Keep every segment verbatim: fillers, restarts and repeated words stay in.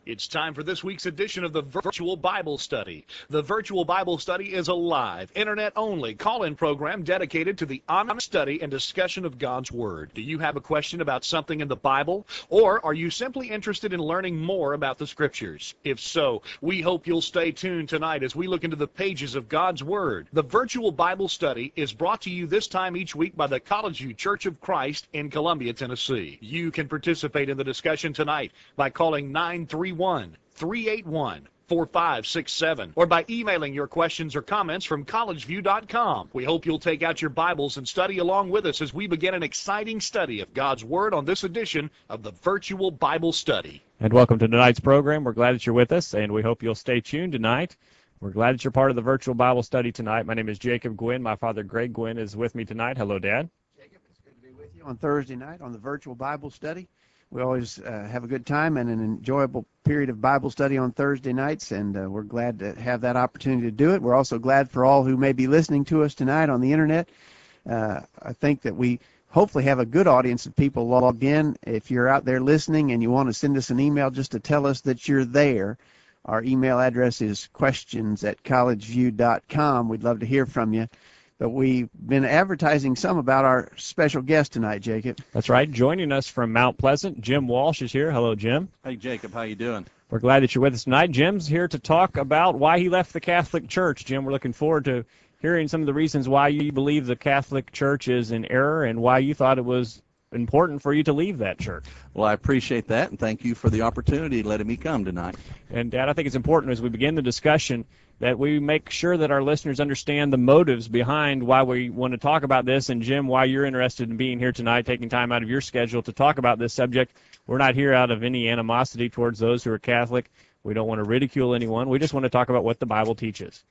It's time for this week's edition of the Virtual Bible Study. The Virtual Bible Study is a live, internet-only call-in program dedicated to the honest study and discussion of God's Word. Do you have a question about something in the Bible? Or are you simply interested in learning more about the Scriptures? If so, we hope you'll stay tuned tonight as we look into the pages of God's Word. The Virtual Bible Study is brought to you this time each week by the College View Church of Christ in Columbia, Tennessee. You can participate in the discussion tonight by calling nine three one, three eight one, four five six seven or by emailing your questions or comments from college view dot com. We hope you'll take out your Bibles and study along with us as we begin an exciting study of God's Word on this edition of the Virtual Bible Study. And welcome to tonight's program. We're glad that you're with us, and we hope you'll stay tuned tonight. We're glad that you're part of the Virtual Bible Study tonight. My name is Jacob Gwynn. My father, Greg Gwynn, is with me tonight. Hello, Dad. Jacob, it's good to be with you on Thursday night on the Virtual Bible Study. We always uh, have a good time and an enjoyable period of Bible study on Thursday nights, and uh, we're glad to have that opportunity to do it. We're also glad for all who may be listening to us tonight on the Internet. Uh, I think that we hopefully have a good audience of people logged in. If you're out there listening and you want to send us an email just to tell us that you're there, our email address is questions at college view dot com. We'd love to hear from you. But we've been advertising some about our special guest tonight, Jacob. That's right. Joining us from Mount Pleasant, Jim Walsh is here. Hello, Jim. Hey, Jacob. How you doing? We're glad that you're with us tonight. Jim's here to talk about why he left the Catholic Church. Jim, we're looking forward to hearing some of the reasons why you believe the Catholic Church is in error and why you thought it was important for you to leave that church. Well, I appreciate that, and thank you for the opportunity letting me come tonight. And, Dad, I think it's important as we begin the discussion that we make sure that our listeners understand the motives behind why we want to talk about this. And, Jim, why you're interested in being here tonight, taking time out of your schedule to talk about this subject. We're not here out of any animosity towards those who are Catholic. We don't want to ridicule anyone. We just want to talk about what the Bible teaches.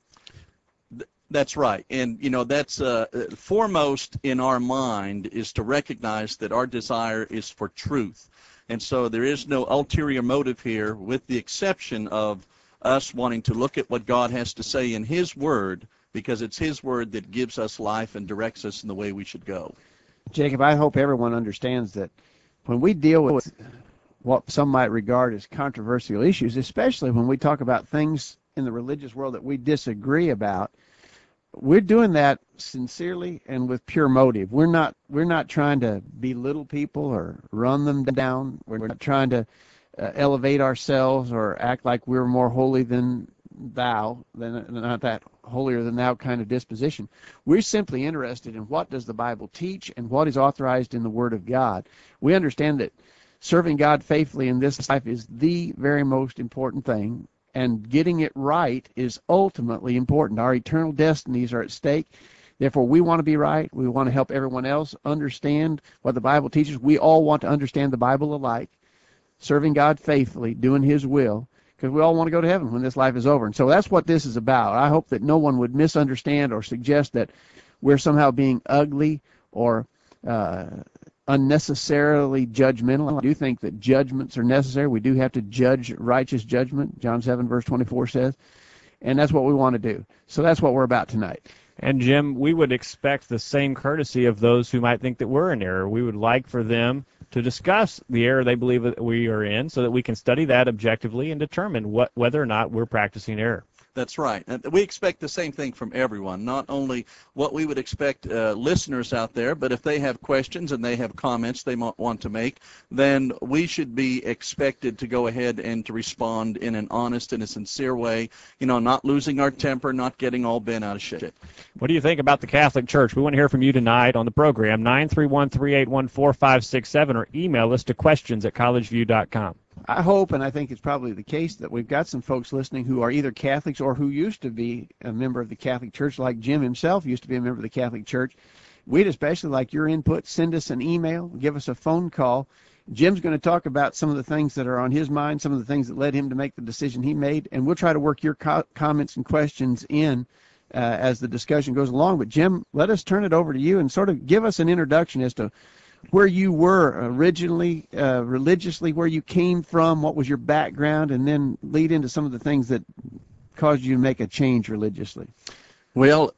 That's right. And, you know, that's uh, foremost in our mind is to recognize that our desire is for truth. And so there is no ulterior motive here, with the exception of us wanting to look at what God has to say in His Word, because it's His Word that gives us life and directs us in the way we should go. Jacob, I hope everyone understands that when we deal with what some might regard as controversial issues, especially when we talk about things in the religious world that we disagree about, we're doing that sincerely and with pure motive. We're not we're not trying to belittle people or run them down. We're not trying to uh, elevate ourselves or act like we're more holy than thou, than not that holier than thou kind of disposition. We're simply interested in what does the Bible teach and what is authorized in the Word of God. We understand that serving God faithfully in this life is the very most important thing, and getting it right is ultimately important. Our eternal destinies are at stake. Therefore, we want to be right. We want to help everyone else understand what the Bible teaches. We all want to understand the Bible alike, serving God faithfully, doing His will, because we all want to go to heaven when this life is over. And so that's what this is about. I hope that no one would misunderstand or suggest that we're somehow being ugly or uh, unnecessarily judgmental. I do think that judgments are necessary. We do have to judge righteous judgment, John seven, verse twenty-four says, and that's what we want to do. So that's what we're about tonight. And, Jim, we would expect the same courtesy of those who might think that we're in error. We would like for them to discuss the error they believe that we are in so that we can study that objectively and determine what, whether or not we're practicing error. That's right. And we expect the same thing from everyone, not only what we would expect uh, listeners out there, but if they have questions and they have comments they might want to make, then we should be expected to go ahead and to respond in an honest and a sincere way, you know, not losing our temper, not getting all bent out of shape. What do you think about the Catholic Church? We want to hear from you tonight on the program, nine three one, three eight one, four five six seven, or email us to questions at college view dot com. I hope, and I think it's probably the case, that we've got some folks listening who are either Catholics or who used to be a member of the Catholic Church, like Jim himself used to be a member of the Catholic Church. We'd especially like your input. Send us an email, give us a phone call. Jim's going to talk about some of the things that are on his mind, some of the things that led him to make the decision he made, and we'll try to work your co- comments and questions in uh, as the discussion goes along. But, Jim, let us turn it over to you and sort of give us an introduction as to where you were originally, uh, religiously, where you came from, what was your background, and then lead into some of the things that caused you to make a change religiously. Well,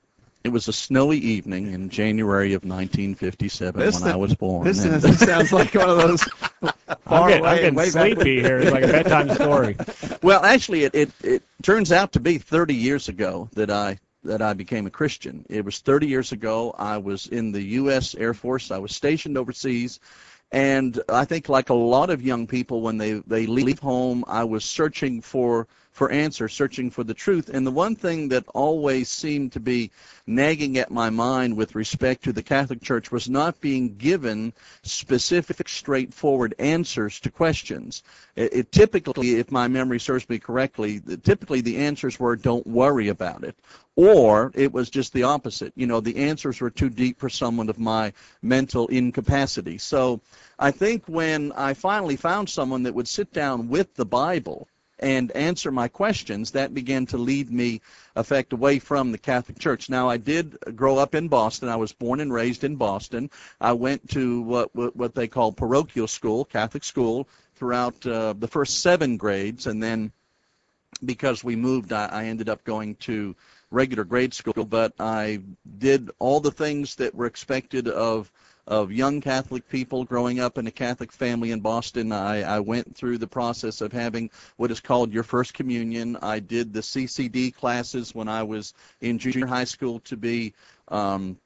It was a snowy evening in January of nineteen fifty-seven This when I was born. This, and- this sounds like one of those I'm far getting, I'm away, getting way back when- sleepy here. It's like a bedtime story. Well, actually, it, it, it turns out to be thirty years ago that I that I became a Christian. It was thirty years ago. I was in the U S Air Force. I was stationed overseas. And I think like a lot of young people, when they, they leave home, I was searching for, for answers, searching for the truth. And the one thing that always seemed to be nagging at my mind with respect to the Catholic Church was not being given specific, straightforward answers to questions. It, it typically, if my memory serves me correctly, typically the answers were, don't worry about it. Or it was just the opposite. You know, the answers were too deep for someone of my mental incapacity. So I think when I finally found someone that would sit down with the Bible and answer my questions, that began to lead me, in fact, away from the Catholic Church. Now, I did grow up in Boston. I was born and raised in Boston. I went to what, what they call parochial school, Catholic school, throughout uh, the first seven grades, and then because we moved, I, I ended up going to regular grade school, but I did all the things that were expected of of young Catholic people growing up in a Catholic family in Boston. I, I went through the process of having what is called your first communion. I did the C C D classes when I was in junior high school to be um,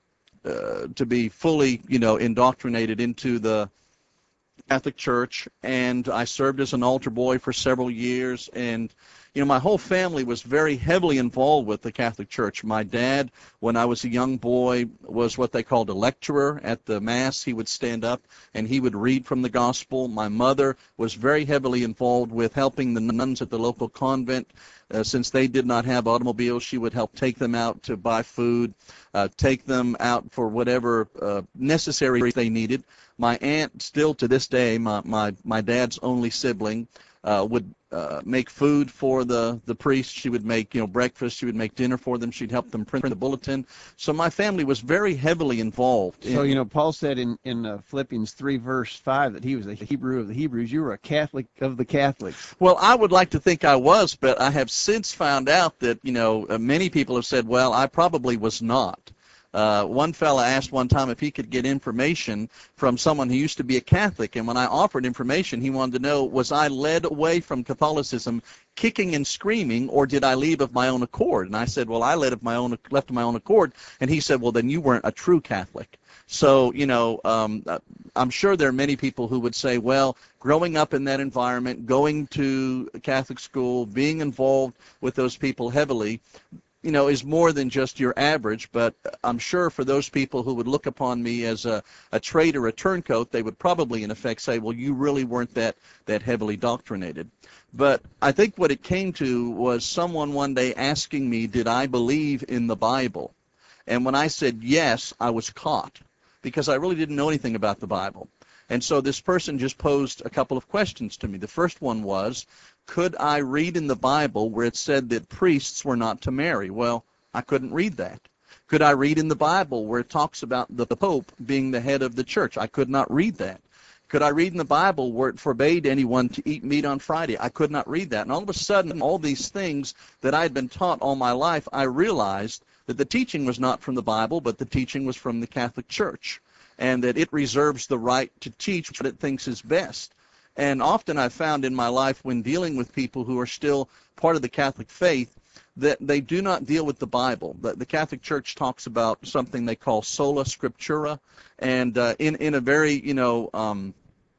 uh, to be fully, you know, indoctrinated into the Catholic Church, and I served as an altar boy for several years. And you know, my whole family was very heavily involved with the Catholic Church. My dad, when I was a young boy, was what they called a lecturer at the Mass. He would stand up and he would read from the Gospel. My mother was very heavily involved with helping the nuns at the local convent. Uh, since they did not have automobiles, she would help take them out to buy food, uh, take them out for whatever uh, necessary they needed. My aunt, still to this day, my, my, my dad's only sibling, uh, would uh, make food for the, the priests. She would make, you know, breakfast. She would make dinner for them. She'd help them print the bulletin. So my family was very heavily involved. So, in, you know, Paul said in, in uh, Philippians three, verse five, that he was a Hebrew of the Hebrews. You were a Catholic of the Catholics. Well, I would like to think I was, but I have since found out that, you know, uh, many people have said, well, I probably was not. Uh, one fella asked one time if he could get information from someone who used to be a Catholic, and when I offered information, he wanted to know, was I led away from Catholicism kicking and screaming, or did I leave of my own accord? And I said, well, I led of my own, left of my own accord. And he said, well, then you weren't a true Catholic. So, you know, um, I'm sure there are many people who would say, well, growing up in that environment, going to Catholic school, being involved with those people heavily, you know, is more than just your average. But I'm sure for those people who would look upon me as a, a traitor, a turncoat, they would probably in effect say, well, you really weren't that, that heavily doctrinated. But I think what it came to was someone one day asking me, did I believe in the Bible? And when I said yes, I was caught, because I really didn't know anything about the Bible. And so this person just posed a couple of questions to me. The first one was, could I read in the Bible where it said that priests were not to marry? Well, I couldn't read that. Could I read in the Bible where it talks about the Pope being the head of the church? I could not read that. Could I read in the Bible where it forbade anyone to eat meat on Friday? I could not read that. And all of a sudden, all these things that I had been taught all my life, I realized that the teaching was not from the Bible, but the teaching was from the Catholic Church, and that it reserves the right to teach what it thinks is best. And often I've found in my life when dealing with people who are still part of the Catholic faith that they do not deal with the Bible. The, the Catholic Church talks about something they call sola scriptura, and uh, in, in a very, you know, um,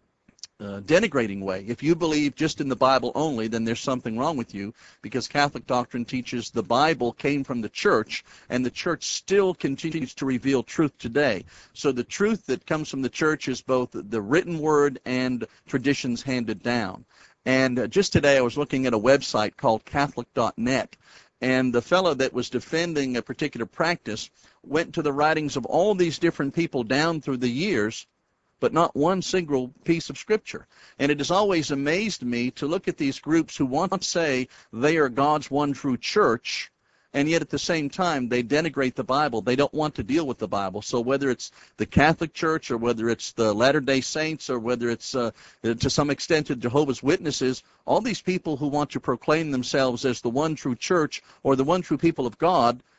uh, denigrating way. If you believe just in the Bible only, then there's something wrong with you, because Catholic doctrine teaches the Bible came from the Church, and the Church still continues to reveal truth today. So the truth that comes from the Church is both the written word and traditions handed down. And uh, just today I was looking at a website called Catholic dot net, and the fellow that was defending a particular practice went to the writings of all these different people down through the years, but not one single piece of Scripture. And it has always amazed me to look at these groups who want to say they are God's one true church, and yet at the same time they denigrate the Bible. They don't want to deal with the Bible. So whether it's the Catholic Church, or whether it's the Latter-day Saints, or whether it's uh, to some extent the Jehovah's Witnesses, all these people who want to proclaim themselves as the one true church or the one true people of God,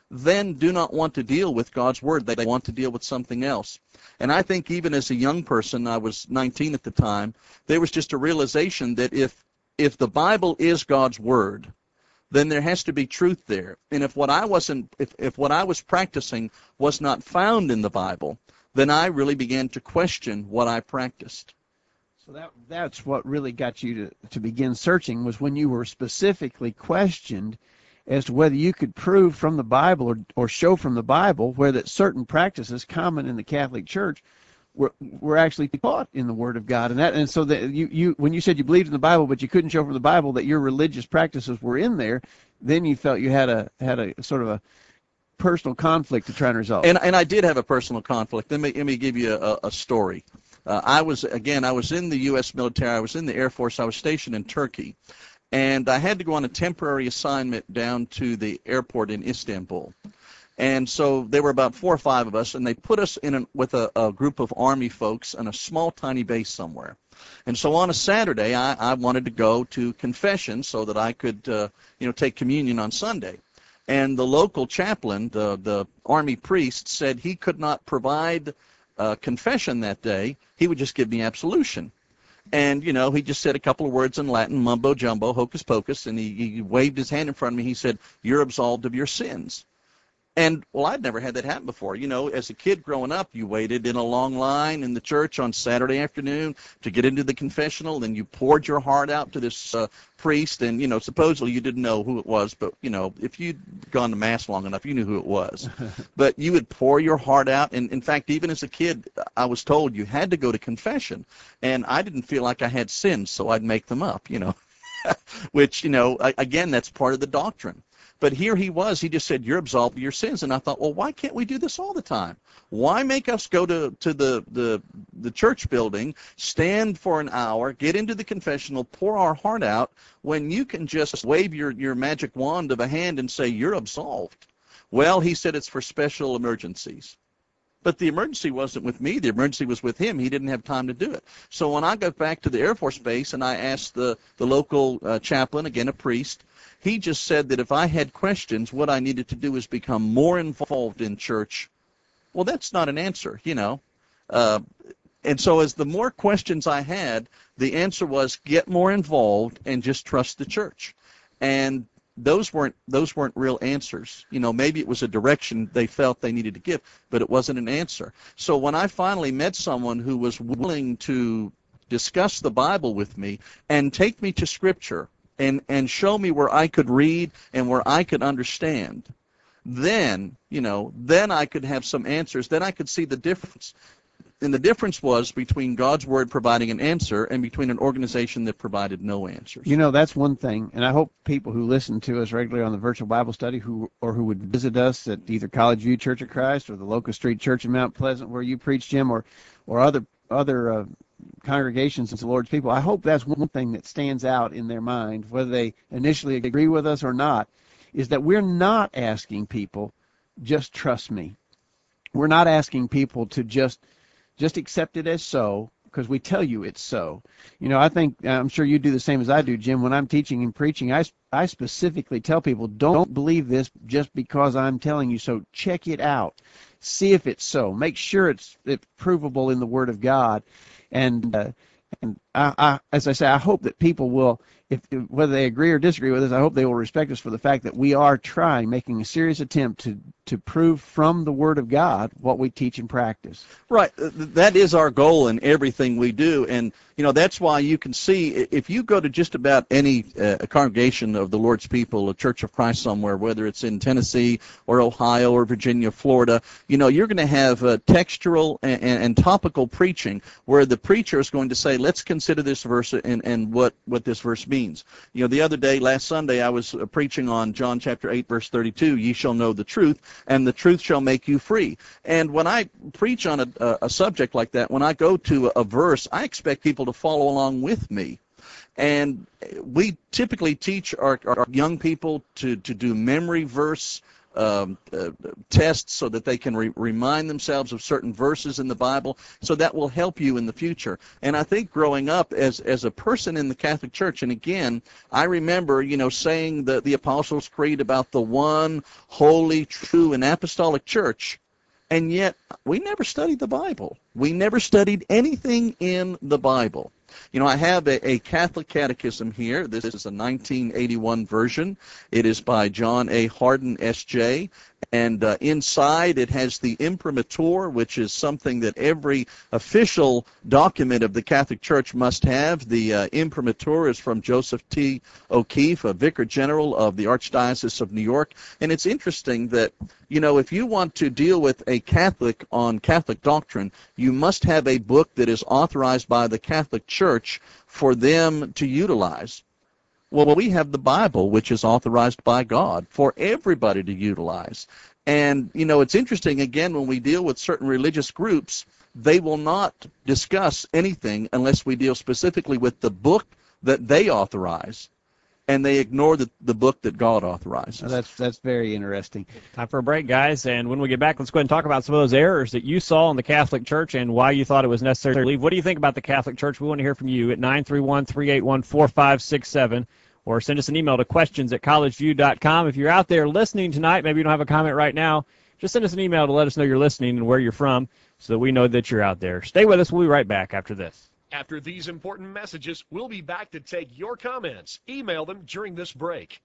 then do not want to deal with God's Word. They want to deal with something else. And I think even as a young person, I was nineteen at the time, there was just a realization that if if the Bible is God's Word, then there has to be truth there. And if what I wasn't, if, if what I was practicing was not found in the Bible, then I really began to question what I practiced. So that that's what really got you to, to begin searching, was when you were specifically questioned as to whether you could prove from the Bible or, or show from the Bible where that certain practices common in the Catholic Church were, were actually taught in the Word of God. And that and so that you, you when you said you believed in the Bible but you couldn't show from the Bible that your religious practices were in there, then you felt you had a had a sort of a personal conflict to try and resolve. And and I did have a personal conflict. Let me let me give you a, a story. Uh, I was again I was in the U S military. I was in the Air Force. I was stationed in Turkey, and I had to go on a temporary assignment down to the airport in Istanbul. And so there were about four or five of us, and they put us in a, with a, a group of Army folks on a small, tiny base somewhere. And so on a Saturday, I, I wanted to go to confession so that I could, uh, you know, take communion on Sunday. And the local chaplain, the, the Army priest, said he could not provide uh, confession that day. He would just give me absolution. And, you know, he just said a couple of words in Latin, mumbo jumbo, hocus pocus, and he, he waved his hand in front of me. He said, "You're absolved of your sins." And, well, I'd never had that happen before. You know, as a kid growing up, you waited in a long line in the church on Saturday afternoon to get into the confessional, and you poured your heart out to this uh, priest, and, you know, supposedly you didn't know who it was, but, you know, if you'd gone to Mass long enough, you knew who it was. But you would pour your heart out, and, in fact, even as a kid, I was told you had to go to confession, and I didn't feel like I had sins, so I'd make them up, you know, which, you know, again, that's part of the doctrine. But here he was, he just said, "You're absolved of your sins." And I thought, well, why can't we do this all the time? Why make us go to, to the, the, the church building, stand for an hour, get into the confessional, pour our heart out, when you can just wave your, your magic wand of a hand and say, "You're absolved"? Well, he said it's for special emergencies. But the emergency wasn't with me. The emergency was with him. He didn't have time to do it. So when I got back to the Air Force Base and I asked the, the local uh, chaplain, again a priest, he just said that if I had questions, what I needed to do is become more involved in church. Well, that's not an answer, you know. Uh, and so as the more questions I had, the answer was get more involved and just trust the church. And those weren't those weren't real answers. You know, maybe it was a direction they felt they needed to give, but it wasn't an answer. So when I finally met someone who was willing to discuss the Bible with me and take me to Scripture, and and show me where I could read and where I could understand, then, you know, then I could have some answers. Then I could see the difference. And the difference was between God's Word providing an answer and between an organization that provided no answers. You know, that's one thing, and I hope people who listen to us regularly on the virtual Bible study who or who would visit us at either College View Church of Christ or the Locust Street Church in Mount Pleasant where you preach, Jim, or, or other other uh, congregations of the Lord's people, I hope that's one thing that stands out in their mind, whether they initially agree with us or not, is that we're not asking people, just trust me. We're not asking people to just just accept it as so, because we tell you it's so. You know, I think, I'm sure you do the same as I do, Jim. When I'm teaching and preaching, I, I specifically tell people, don't believe this just because I'm telling you so. Check it out. See if it's so. Make sure it's, it's provable in the Word of God. And uh, and I, I, as I say, I hope that people will, if whether they agree or disagree with us, I hope they will respect us for the fact that we are trying, making a serious attempt to to prove from the Word of God what we teach and practice. Right. That is our goal in everything we do. And, you know, that's why you can see, if you go to just about any uh, congregation of the Lord's people, a Church of Christ somewhere, whether it's in Tennessee or Ohio or Virginia, Florida, you know, you're going to have uh, textual and, and topical preaching where the preacher is going to say, let's consider this verse and, and what, what this verse means. You know, the other day, last Sunday, I was uh, preaching on John chapter eight, verse thirty-two, ye shall know the truth, and the truth shall make you free. And when I preach on a, a subject like that, when I go to a, a verse, I expect people to follow along with me. And we typically teach our, our young people to, to do memory verse um, uh, tests so that they can re- remind themselves of certain verses in the Bible. So that will help you in the future. And I think growing up as as a person in the Catholic Church, and again, I remember, you know, saying the, the Apostles' Creed about the one holy, true, and apostolic church, and yet we never studied the Bible. We never studied anything in the Bible. You know, I have a, a Catholic catechism here. This is a nineteen eighty-one version. It is by John A. Hardin, S J, and uh, inside it has the imprimatur, which is something that every official document of the Catholic Church must have. The uh, imprimatur is from Joseph T. O'Keefe, a Vicar General of the Archdiocese of New York. And it's interesting that, you know, if you want to deal with a Catholic on Catholic doctrine, you must have a book that is authorized by the Catholic Church for them to utilize. Well, we have the Bible, which is authorized by God for everybody to utilize. And, you know, it's interesting, again, when we deal with certain religious groups, they will not discuss anything unless we deal specifically with the book that they authorize, and they ignore the, the book that God authorizes. Well, that's that's very interesting. Time for a break, guys, and when we get back, let's go ahead and talk about some of those errors that you saw in the Catholic Church and why you thought it was necessary to leave. What do you think about the Catholic Church? We want to hear from you at nine three one, three eight one, four five six seven, or send us an email to questions at collegeview dot com. If you're out there listening tonight, maybe you don't have a comment right now, just send us an email to let us know you're listening and where you're from so that we know that you're out there. Stay with us. We'll be right back after this. After these important messages, we'll be back to take your comments. Email them during this break.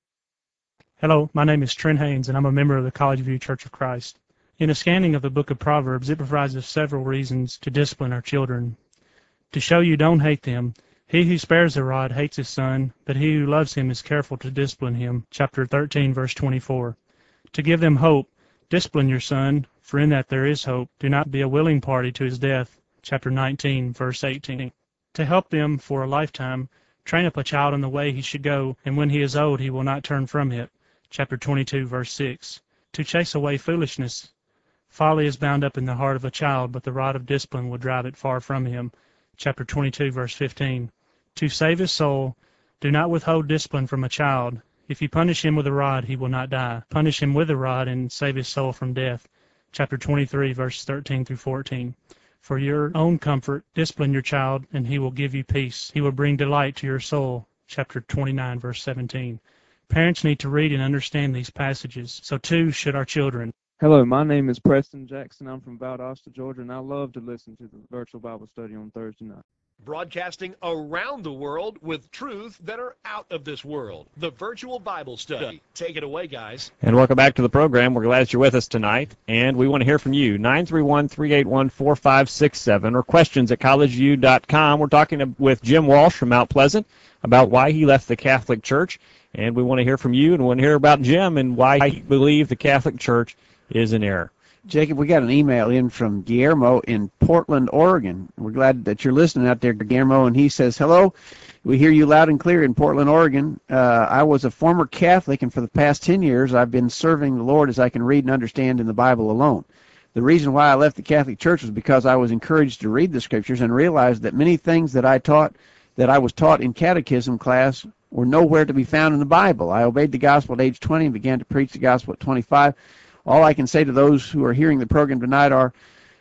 Hello, my name is Trent Haynes, and I'm a member of the College View Church of Christ. In a scanning of the book of Proverbs, it provides us several reasons to discipline our children. To show you don't hate them, he who spares the rod hates his son, but he who loves him is careful to discipline him. Chapter thirteen, verse twenty-four. To give them hope, discipline your son, for in that there is hope. Do not be a willing party to his death. Chapter nineteen, verse eighteen. To help them for a lifetime, train up a child in the way he should go, and when he is old he will not turn from it. Chapter twenty-two, verse six. To chase away foolishness. Folly is bound up in the heart of a child, but the rod of discipline will drive it far from him. Chapter twenty-two, verse fifteen. To save his soul, do not withhold discipline from a child. If you punish him with a rod, he will not die. Punish him with a rod and save his soul from death. Chapter twenty-three, verses thirteen through fourteen. For your own comfort, discipline your child, and he will give you peace. He will bring delight to your soul. Chapter twenty-nine, verse seventeen. Parents need to read and understand these passages. So too should our children. Hello, my name is Preston Jackson. I'm from Valdosta, Georgia, and I love to listen to the virtual Bible study on Thursday night. Broadcasting around the world with truths that are out of this world. The Virtual Bible Study. Take it away, guys. And welcome back to the program. We're glad that you're with us tonight, and we want to hear from you. nine three one, three eight one, four five six seven or questions at collegeview dot com. We're talking with Jim Walsh from Mount Pleasant about why he left the Catholic Church, and we want to hear from you and we want to hear about Jim and why he believes the Catholic Church is in error. Jacob, we got an email in from Guillermo in Portland, Oregon. We're glad that you're listening out there, Guillermo, and he says, hello, we hear you loud and clear in Portland, Oregon. Uh, I was a former Catholic, and for the past ten years, I've been serving the Lord as I can read and understand in the Bible alone. The reason why I left the Catholic Church was because I was encouraged to read the Scriptures and realized that many things that I taught, that I was taught in catechism class, were nowhere to be found in the Bible. I obeyed the gospel at age twenty and began to preach the gospel at twenty-five. All I can say to those who are hearing the program tonight are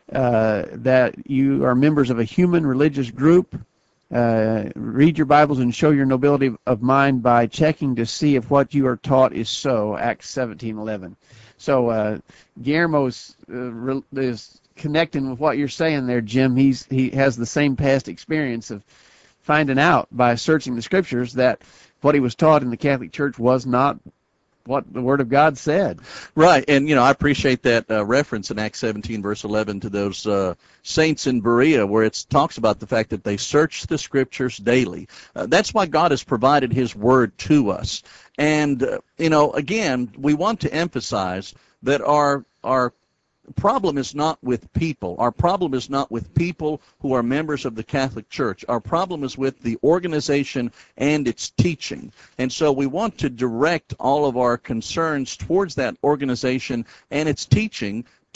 uh, that you are members of a human religious group. Uh, read your Bibles and show your nobility of mind by checking to see if what you are taught is so, Acts seventeen eleven. So uh, Guillermo's uh, is connecting with what you're saying there, Jim. He's, he has the same past experience of finding out by searching the Scriptures that what he was taught in the Catholic Church was not what the Word of God said. Right, and you know, I appreciate that uh, reference in Acts seventeen, verse eleven, to those uh, saints in Berea, where it talks about the fact that they search the Scriptures daily. Uh, that's why God has provided His Word to us. And, uh, you know, again, we want to emphasize that our our problem is not with people. Our problem is not with people who are members of the Catholic Church. Our problem is with the organization and its teaching. And so we want to direct all of our concerns towards that organization and its teaching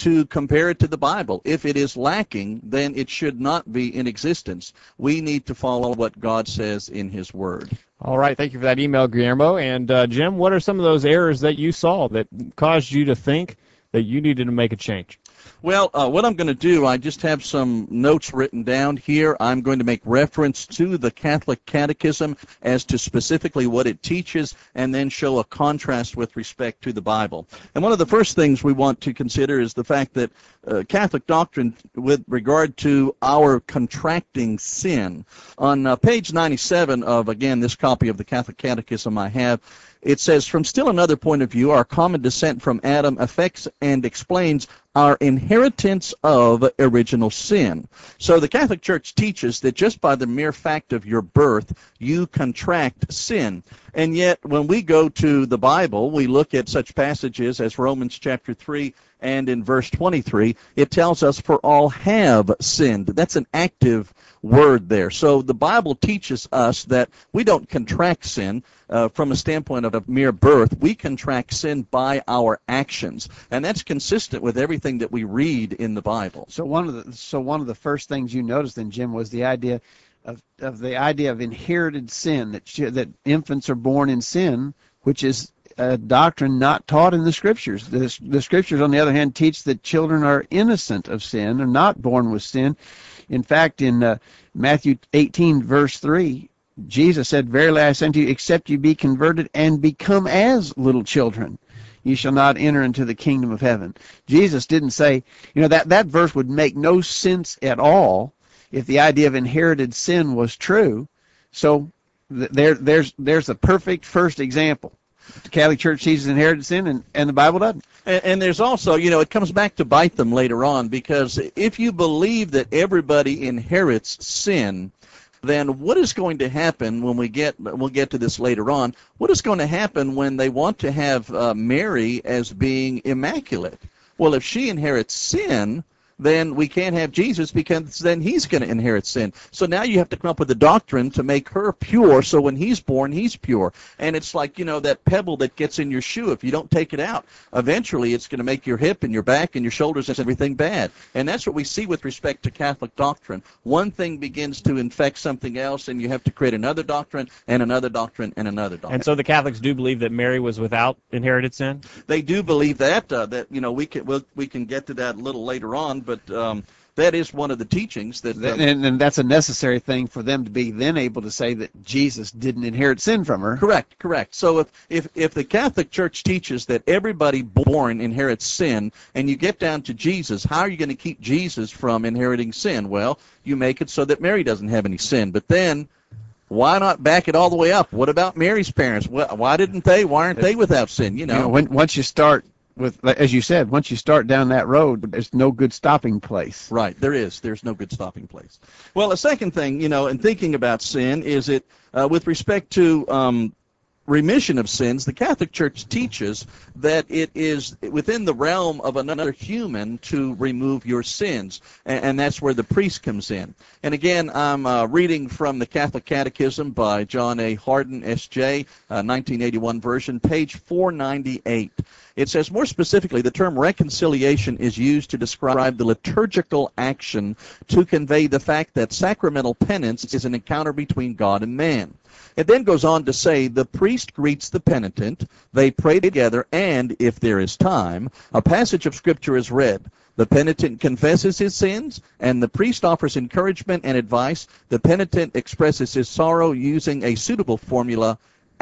to compare it to the Bible. If it is lacking, then it should not be in existence. We need to follow what God says in His Word. All right, thank you for that email, Guillermo. And uh, Jim, what are some of those errors that you saw that caused you to think that you needed to make a change? Well, uh, what I'm going to do, I just have some notes written down here. I'm going to make reference to the Catholic Catechism as to specifically what it teaches, and then show a contrast with respect to the Bible. And one of the first things we want to consider is the fact that uh, Catholic doctrine with regard to our contracting sin. On uh, page ninety-seven of, again, this copy of the Catholic Catechism I have, it says, from still another point of view, our common descent from Adam affects and explains our inheritance of original sin. So the Catholic Church teaches that just by the mere fact of your birth, you contract sin. And yet, when we go to the Bible, we look at such passages as Romans chapter three, and in verse twenty-three, it tells us, for all have sinned. That's an active word there. So the Bible teaches us that we don't contract sin uh, from a standpoint of a mere birth. We contract sin by our actions, and that's consistent with everything that we read in the Bible. So one of the so one of the first things you noticed then, Jim, was the idea of of the idea of inherited sin, that sh- that infants are born in sin, which is a doctrine not taught in the Scriptures. The, the Scriptures, on the other hand, teach that children are innocent of sin, are not born with sin. In fact, in uh, Matthew eighteen, verse three, Jesus said, verily I say unto you, except you be converted and become as little children, you shall not enter into the kingdom of heaven. Jesus didn't say, you know, that, that verse would make no sense at all if the idea of inherited sin was true. So th- there, there's, there's a perfect first example. The Catholic Church teaches inherited sin, and, and the Bible doesn't. And, and there's also, you know, it comes back to bite them later on, because if you believe that everybody inherits sin, then what is going to happen when we get, we'll get to this later on, what is going to happen when they want to have uh, Mary as being immaculate? Well, if she inherits sin, then we can't have Jesus, because then he's going to inherit sin. So now you have to come up with a doctrine to make her pure, so when he's born, he's pure. And it's like, you know, that pebble that gets in your shoe. If you don't take it out, eventually it's going to make your hip and your back and your shoulders and everything bad. And that's what we see with respect to Catholic doctrine. One thing begins to infect something else, and you have to create another doctrine and another doctrine and another doctrine. And so the Catholics do believe that Mary was without inherited sin? They do believe that, uh, that, you know, we can, we'll, we can get to that a little later on, but um, that is one of the teachings that, uh, and, and that's a necessary thing for them to be then able to say that Jesus didn't inherit sin from her. Correct, correct. So if, if, if the Catholic Church teaches that everybody born inherits sin, and you get down to Jesus, how are you going to keep Jesus from inheriting sin? Well, you make it so that Mary doesn't have any sin. But then, why not back it all the way up? What about Mary's parents? Why didn't they? Why aren't they without sin? You know, You know, when, once you start with, as you said, once you start down that road, there's no good stopping place. Right, there is. There's no good stopping place. Well, the second thing, you know, in thinking about sin, is it, uh, with respect to um, remission of sins, the Catholic Church teaches that it is within the realm of another human to remove your sins, and, and that's where the priest comes in. And again, I'm uh, reading from the Catholic Catechism by John A. Hardin, S J, uh, nineteen eighty-one version, page four ninety-eight. It says, more specifically, the term reconciliation is used to describe the liturgical action to convey the fact that sacramental penance is an encounter between God and man. It then goes on to say, the priest greets the penitent, they pray together, and, if there is time, a passage of Scripture is read. The penitent confesses his sins, and the priest offers encouragement and advice. The penitent expresses his sorrow using a suitable formula.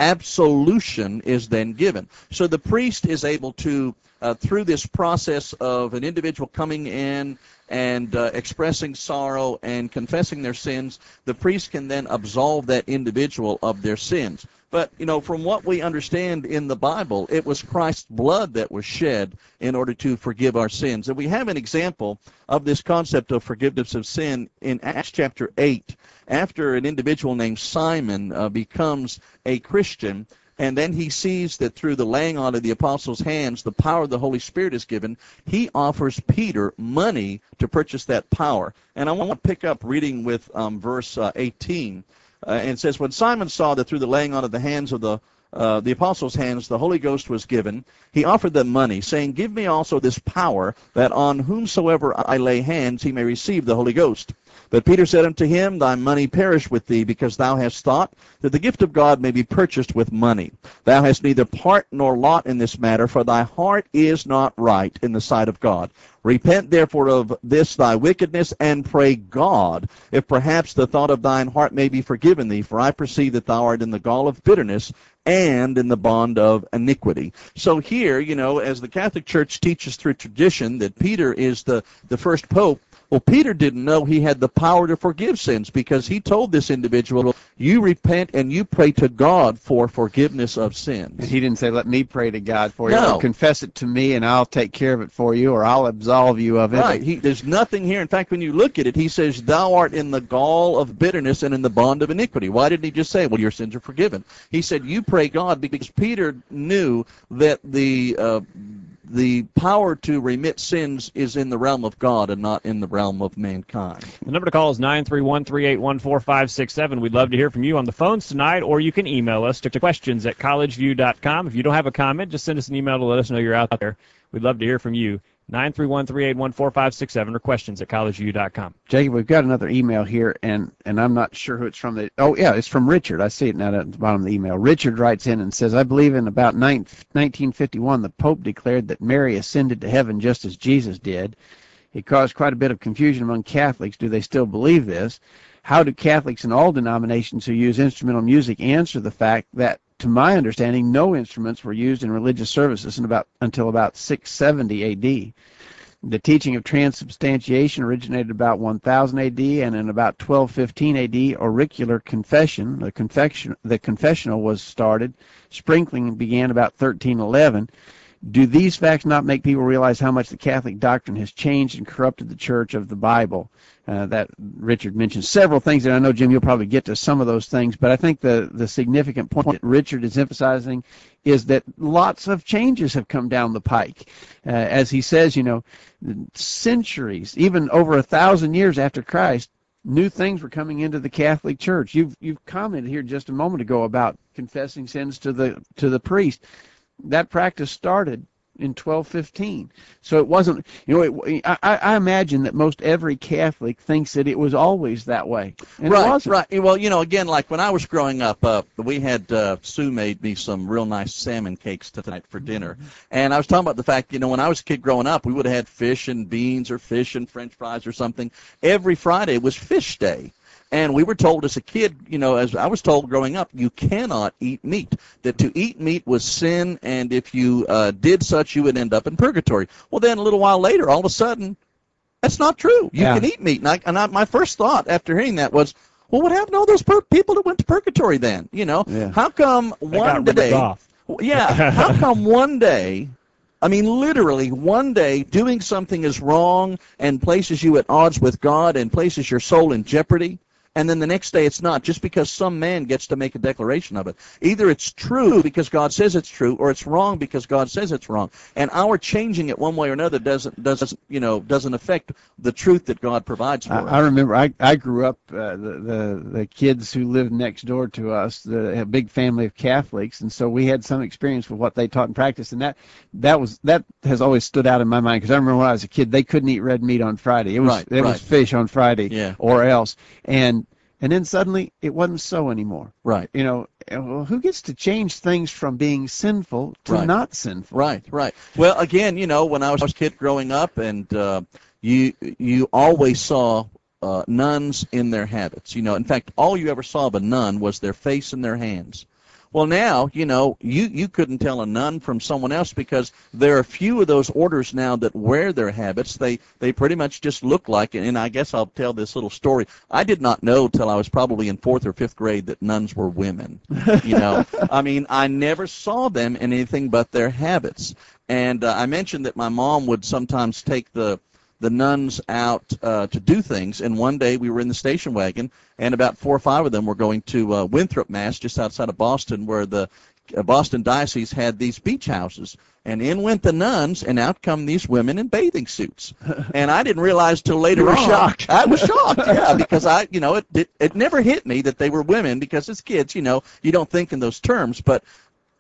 Absolution is then given. So the priest is able to, uh, through this process of an individual coming in and uh, expressing sorrow and confessing their sins, the priest can then absolve that individual of their sins. But, you know, from what we understand in the Bible, it was Christ's blood that was shed in order to forgive our sins. And we have an example of this concept of forgiveness of sin in Acts chapter eight. After an individual named Simon uh, becomes a Christian, and then he sees that through the laying on of the apostles' hands, the power of the Holy Spirit is given, he offers Peter money to purchase that power. And I want to pick up reading with um, verse uh, eighteen. Uh, and it says, when Simon saw that through the laying on of the hands of the uh, the apostles' hands the Holy Ghost was given, he offered them money, saying, "Give me also this power, that on whomsoever I lay hands he may receive the Holy Ghost." But Peter said unto him, "Thy money perish with thee, because thou hast thought that the gift of God may be purchased with money. Thou hast neither part nor lot in this matter, for thy heart is not right in the sight of God. Repent therefore of this thy wickedness, and pray God, if perhaps the thought of thine heart may be forgiven thee, for I perceive that thou art in the gall of bitterness, and in the bond of iniquity." So here, you know, as the Catholic Church teaches through tradition that Peter is the, the first pope, well, Peter didn't know he had the power to forgive sins, because he told this individual, "You repent and you pray to God for forgiveness of sins." And he didn't say, "Let me pray to God for you," No. or "Confess it to me and I'll take care of it for you," or "I'll absolve you of it." Right. He, there's nothing here. In fact, when you look at it, he says, "Thou art in the gall of bitterness and in the bond of iniquity." Why didn't he just say, "Well, your sins are forgiven"? He said, "You pray God," because Peter knew that the uh, the power to remit sins is in the realm of God and not in the realm of mankind. The number to call is nine three one, three eight one, four five six seven. We'd love to hear from you on the phones tonight, or you can email us to questions at collegeview dot com. If you don't have a comment, just send us an email to let us know you're out there. We'd love to hear from you. nine three one, three eight one, four five six seven or questions at collegeview dot com. Jacob, we've got another email here, and, and I'm not sure who it's from. The, oh, yeah, it's from Richard. I see it now at the bottom of the email. Richard writes in and says, "I believe in about nineteen fifty-one, the Pope declared that Mary ascended to heaven just as Jesus did. It caused quite a bit of confusion among Catholics. Do they still believe this? How do Catholics in all denominations who use instrumental music answer the fact that, to my understanding, no instruments were used in religious services in about, until about six seventy A D? The teaching of transubstantiation originated about one thousand A D, and in about twelve fifteen A D, auricular confession, the, confession, the confessional was started. Sprinkling began about thirteen eleven. Do these facts not make people realize how much the Catholic doctrine has changed and corrupted the Church of the Bible?" Uh, that Richard mentioned several things, and I know, Jim, you'll probably get to some of those things, but I think the, the significant point that Richard is emphasizing is that lots of changes have come down the pike. Uh, as he says, you know, centuries, even over a thousand years after Christ, new things were coming into the Catholic Church. You've you've commented here just a moment ago about confessing sins to the to the priest. That practice started in twelve fifteen. So it wasn't, you know, it, I, I imagine that most every Catholic thinks that it was always that way. And right, it wasn't. right. Well, you know, again, like when I was growing up, uh, we had, uh, Sue made me some real nice salmon cakes tonight for dinner. And I was talking about the fact, you know, when I was a kid growing up, we would have had fish and beans or fish and French fries or something. Every Friday was fish day. And we were told as a kid, you know, as I was told growing up, you cannot eat meat. That to eat meat was sin, and if you uh, did such, you would end up in purgatory. Well, then a little while later, all of a sudden, that's not true. You Yeah. can eat meat. And, I, and I, my first thought after hearing that was, well, what happened to all those per- people that went to purgatory then? You know, Yeah. how come They one got day, ripped off. yeah, how come one day, I mean, literally one day, doing something is wrong and places you at odds with God and places your soul in jeopardy? And then the next day it's not, just because some man gets to make a declaration of it. Either it's true because God says it's true, or it's wrong because God says it's wrong. And our changing it one way or another doesn't, doesn't you know, doesn't affect the truth that God provides for I, us. I remember I, I grew up, uh, the, the the kids who lived next door to us, the, a big family of Catholics, and so we had some experience with what they taught and practiced, and that that was that has always stood out in my mind, because I remember when I was a kid, they couldn't eat red meat on Friday. It was Right, it right. was fish on Friday, Yeah. or else, and and then suddenly it wasn't so anymore. Right. You know, well, who gets to change things from being sinful to Right. not sinful? Right, right. Well, again, you know, when I was a kid growing up, and uh, you you always saw uh, nuns in their habits. You know, in fact, all you ever saw of a nun was their face and their hands. Well, now, you know, you, you couldn't tell a nun from someone else, because there are a few of those orders now that wear their habits. They they pretty much just look like it. And I guess I'll tell this little story. I did not know till I was probably in fourth or fifth grade that nuns were women. You know, I mean, I never saw them in anything but their habits. And uh, I mentioned that my mom would sometimes take the the nuns out uh, to do things, and one day we were in the station wagon, and about four or five of them were going to uh, Winthrop, Mass, just outside of Boston, where the uh, Boston Diocese had these beach houses. And in went the nuns, and out come these women in bathing suits. And I didn't realize till later You were on. shocked. I was shocked, yeah, because I, you know, it, it it never hit me that they were women, because as kids, you know, you don't think in those terms, but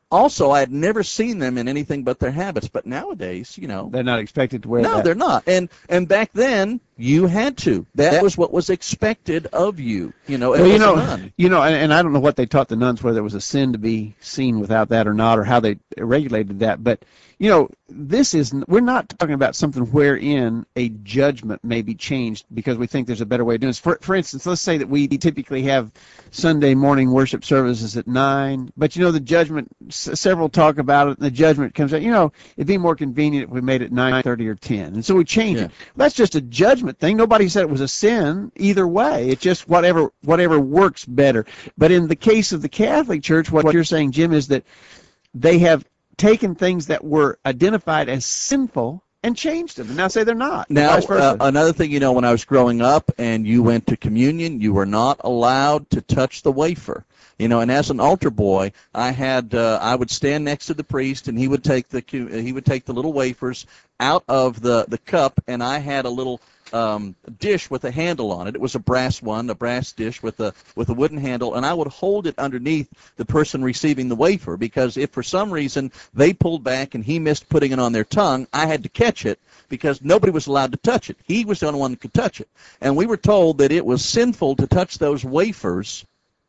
also, I had never seen them in anything but their habits. But nowadays, you know, They're not expected to wear no, that. they're not. And and back then, you had to. That was what was expected of you. You know, Well, as you a know, nun. you know, and, and I don't know what they taught the nuns, whether it was a sin to be seen without that or not, or how they regulated that. But you know, this is we're not talking about something wherein a judgment may be changed because we think there's a better way of doing this. For for instance, let's say that we typically have Sunday morning worship services at nine, but you know the judgment. S- several talk about it, and the judgment comes out. You know, it'd be more convenient if we made it nine thirty or ten, and so we change Yeah. it. That's just a judgment thing. Nobody said it was a sin either way. It's just whatever whatever works better. But in the case of the Catholic Church, what you're saying, Jim, is that they have taken things that were identified as sinful and changed them, and now say they're not. Now, vice versa. uh, another thing, you know, when I was growing up and you went to communion, you were not allowed to touch the wafer. You know, and as an altar boy, I had uh, I would stand next to the priest, and he would take the cu- he would take the little wafers out of the the cup, and I had a little um, dish with a handle on it. It was a brass one, a brass dish with a with a wooden handle, and I would hold it underneath the person receiving the wafer, because if for some reason they pulled back and he missed putting it on their tongue, I had to catch it because nobody was allowed to touch it. He was the only one that could touch it, and we were told that it was sinful to touch those wafers.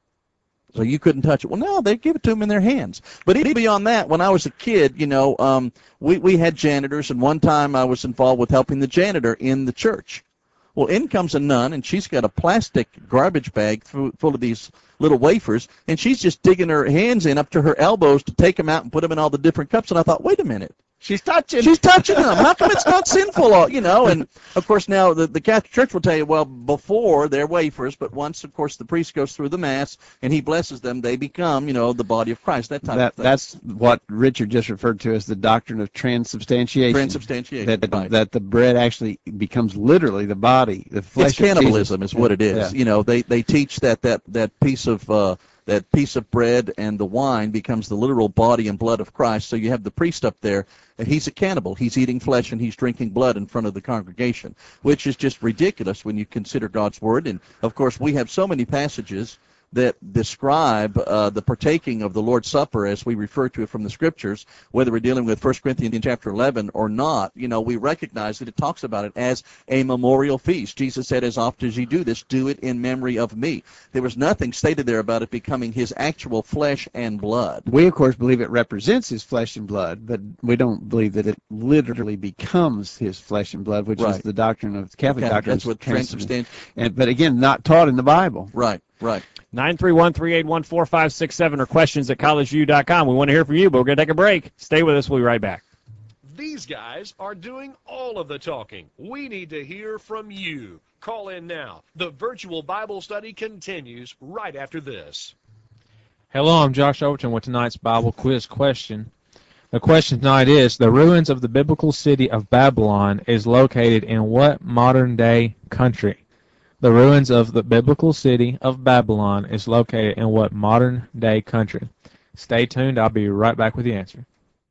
So you couldn't touch it. Well, no, they give it to them in their hands. But even beyond that, when I was a kid, you know, um, we, we had janitors, and one time I was involved with helping the janitor in the church. Well, in comes a nun, and she's got a plastic garbage bag full full of these little wafers, and she's just digging her hands in up to her elbows to take them out and put them in all the different cups. And I thought, wait a minute. She's touching. She's touching them. How come it's not sinful? You know, and of course now the, the Catholic Church will tell you, well, before they're wafers, but once, of course, the priest goes through the Mass and he blesses them, they become, you know, the body of Christ. That type That of thing. that's what Richard just referred to as the doctrine of transubstantiation. Transubstantiation. That right. that the bread actually becomes literally the body, the flesh. It's cannibalism, of Jesus. is what it is. Yeah. You know, they they teach that that that piece of uh, that piece of bread and the wine becomes the literal body and blood of Christ. So you have the priest up there, and he's a cannibal. He's eating flesh and he's drinking blood in front of the congregation, which is just ridiculous when you consider God's word. And of course, we have so many passages that describe uh, the partaking of the Lord's Supper, as we refer to it from the Scriptures, whether we're dealing with First Corinthians chapter eleven or not. You know, we recognize that it talks about it as a memorial feast. Jesus said, as often as you do this, do it in memory of me. There was nothing stated there about it becoming his actual flesh and blood. We, of course, believe it represents his flesh and blood, but we don't believe that it literally becomes his flesh and blood, which Right. is the doctrine of the Catholic Okay, doctrine. that's what transubstantiation. And but again, not taught in the Bible. Right, right. nine three one, three eight one, four five six seven or questions at college view dot com. We want to hear from you, but we're going to take a break. Stay with us. We'll be right back. These guys are doing all of the talking. We need to hear from you. Call in now. The virtual Bible study continues right after this. Hello, I'm Josh Overton with tonight's Bible quiz question. The question tonight is, the ruins of the biblical city of Babylon is located in what modern-day country? The ruins of the biblical city of Babylon is located in what modern-day country? Stay tuned. I'll be right back with the answer.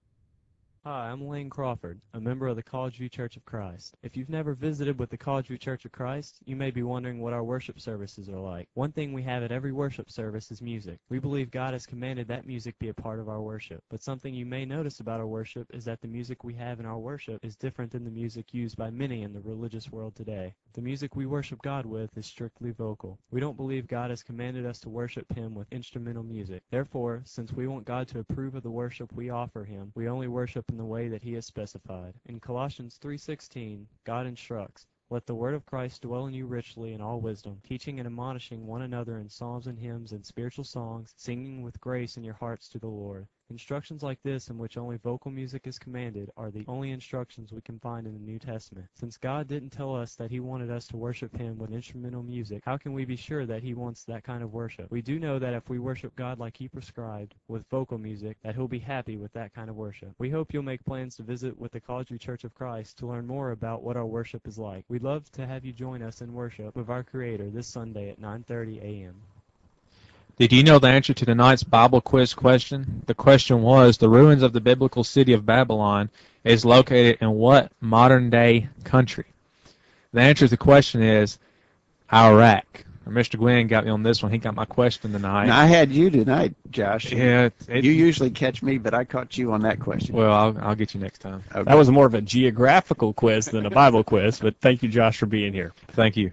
Hi, I'm Lane Crawford, a member of the College View Church of Christ. If you've never visited with the College View Church of Christ, you may be wondering what our worship services are like. One thing we have at every worship service is music. We believe God has commanded that music be a part of our worship. But something you may notice about our worship is that the music we have in our worship is different than the music used by many in the religious world today. The music we worship God with is strictly vocal. We don't believe God has commanded us to worship Him with instrumental music. Therefore, since we want God to approve of the worship we offer Him, we only worship in the way that He has specified. In Colossians three sixteen, God instructs, "Let the word of Christ dwell in you richly in all wisdom, teaching and admonishing one another in psalms and hymns and spiritual songs, singing with grace in your hearts to the Lord." Instructions like this, in which only vocal music is commanded, are the only instructions we can find in the New Testament. Since God didn't tell us that He wanted us to worship Him with instrumental music, how can we be sure that He wants that kind of worship? We do know that if we worship God like He prescribed, with vocal music, that He'll be happy with that kind of worship. We hope you'll make plans to visit with the College View Church of Christ to learn more about what our worship is like. We'd love to have you join us in worship with our Creator this Sunday at nine thirty a m Did you know the answer to tonight's Bible quiz question? The question was, the ruins of the biblical city of Babylon is located in what modern-day country? The answer to the question is Iraq. Mister Gwynn got me on this one. He got my question tonight. Now, I had you tonight, Josh. Yeah, it, it, You usually catch me, but I caught you on that question. well, I'll, I'll get you next time. Okay. That was more of a geographical quiz than a Bible quiz, but thank you, Josh, for being here. Thank you.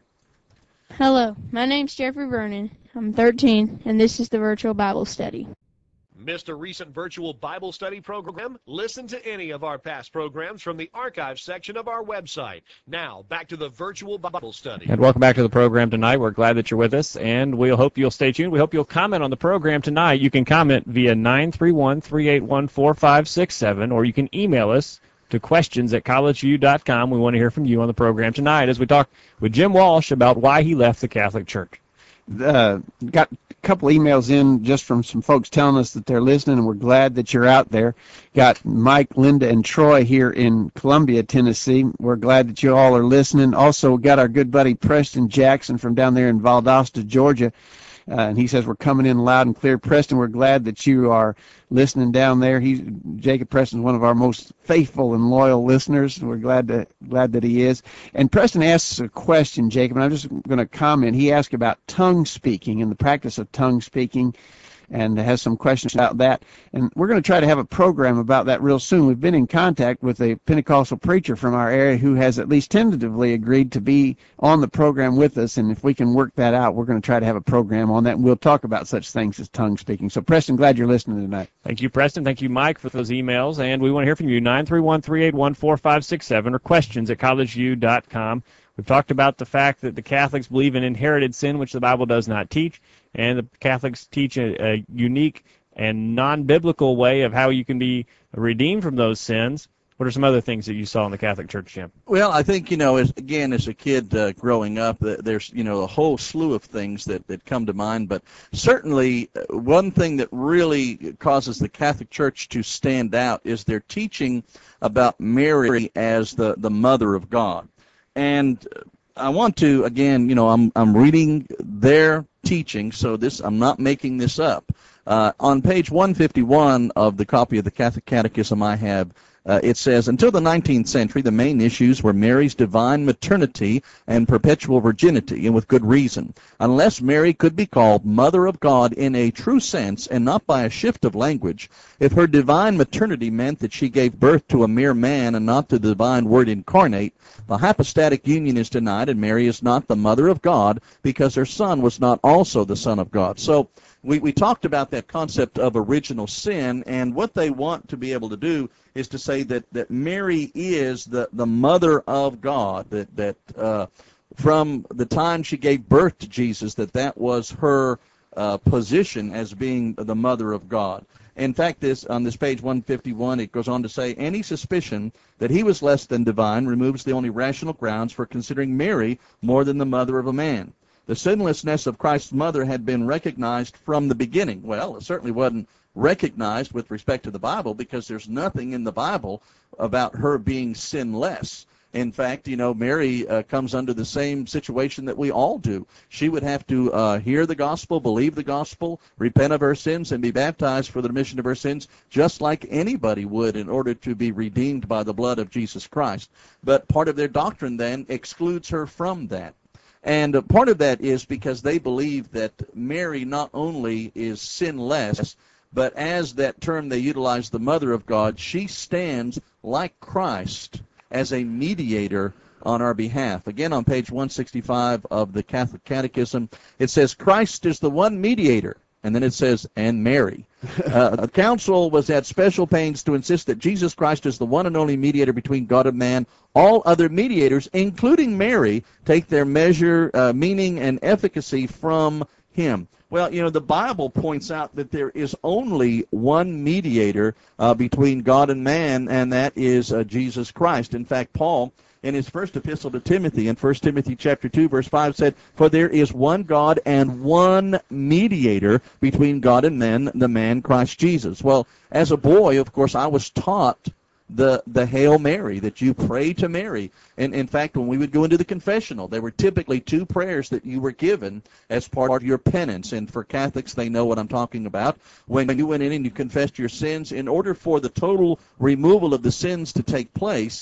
Hello, my name's Jeffrey Vernon. I'm thirteen, and this is the Virtual Bible Study. Missed a recent virtual Bible study program? Listen to any of our past programs from the archive section of our website. Now, back to the virtual Bible study. And welcome back to the program tonight. We're glad that you're with us, and we hope you'll stay tuned. We hope you'll comment on the program tonight. You can comment via nine three one, three eight one, four five six seven, or you can email us to questions at collegeview dot com. We want to hear from you on the program tonight as we talk with Jim Walsh about why he left the Catholic Church. Uh, got a couple emails in just from some folks telling us that they're listening, and we're glad that you're out there. Got Mike, Linda, and Troy here in Columbia, Tennessee. We're glad that you all are listening. Also got our good buddy Preston Jackson from down there in Valdosta, Georgia. Uh, and he says we're coming in loud and clear. Preston, we're glad that you are listening down there. He's Jacob Preston's one of our most faithful and loyal listeners. We're glad to glad that he is. And Preston asks a question, Jacob, and I'm just going to comment. He asked about tongue speaking and the practice of tongue speaking, and has some questions about that. And we're going to try to have a program about that real soon. We've been in contact with a Pentecostal preacher from our area who has at least tentatively agreed to be on the program with us, and if we can work that out, we're going to try to have a program on that, and we'll talk about such things as tongue speaking. So, Preston, glad you're listening tonight. Thank you, Preston. Thank you, Mike, for those emails. And we want to hear from you, nine three one, three eight one, four five six seven, or questions at collegeview dot com. We've talked about the fact that the Catholics believe in inherited sin, which the Bible does not teach, and the Catholics teach a, a unique and non-biblical way of how you can be redeemed from those sins. What are some other things that you saw in the Catholic Church, Jim? Well, I think, you know, as, again, as a kid uh, growing up, uh, there's, you know, a whole slew of things that, that come to mind. But certainly uh, one thing that really causes the Catholic Church to stand out is their teaching about Mary as the, the mother of God. And I want to, again, you know, I'm, I'm reading their teaching, so this I'm not making this up. Uh, on page one fifty-one of the copy of the Catholic Catechism I have, Uh, it says, until the nineteenth century, the main issues were Mary's divine maternity and perpetual virginity, and with good reason. Unless Mary could be called Mother of God in a true sense, and not by a shift of language, if her divine maternity meant that she gave birth to a mere man and not to the divine Word incarnate, the hypostatic union is denied, and Mary is not the Mother of God because her Son was not also the Son of God. So we, we talked about that concept of original sin, and what they want to be able to do is to say that, that Mary is the, the mother of God, that, that uh, from the time she gave birth to Jesus, that that was her uh, position as being the mother of God. In fact, this on this page one fifty-one, it goes on to say, any suspicion that he was less than divine removes the only rational grounds for considering Mary more than the mother of a man. The sinlessness of Christ's mother had been recognized from the beginning. Well, it certainly wasn't recognized with respect to the Bible, because there's nothing in the Bible about her being sinless. In fact, you know, Mary uh, comes under the same situation that we all do. She would have to uh, hear the gospel, believe the gospel, repent of her sins, and be baptized for the remission of her sins, just like anybody would in order to be redeemed by the blood of Jesus Christ. But part of their doctrine then excludes her from that. And uh, part of that is because they believe that Mary not only is sinless, but as that term they utilize, the mother of God, she stands like Christ as a mediator on our behalf. Again, on page one sixty-five of the Catholic Catechism, it says, Christ is the one mediator. And then it says, and Mary. Uh, the council was at special pains to insist that Jesus Christ is the one and only mediator between God and man. All other mediators, including Mary, take their measure, uh, meaning, and efficacy from him. Well, you know, the Bible points out that there is only one mediator uh, between God and man, and that is uh, Jesus Christ. In fact, Paul, in his first epistle to Timothy, in First Timothy chapter two, verse five, said, for there is one God and one mediator between God and men, the man Christ Jesus. Well, as a boy, of course, I was taught the the Hail Mary, that you pray to Mary. And in fact, when we would go into the confessional, there were typically two prayers that you were given as part of your penance. And for Catholics, they know what I'm talking about. When you went in and you confessed your sins, in order for the total removal of the sins to take place,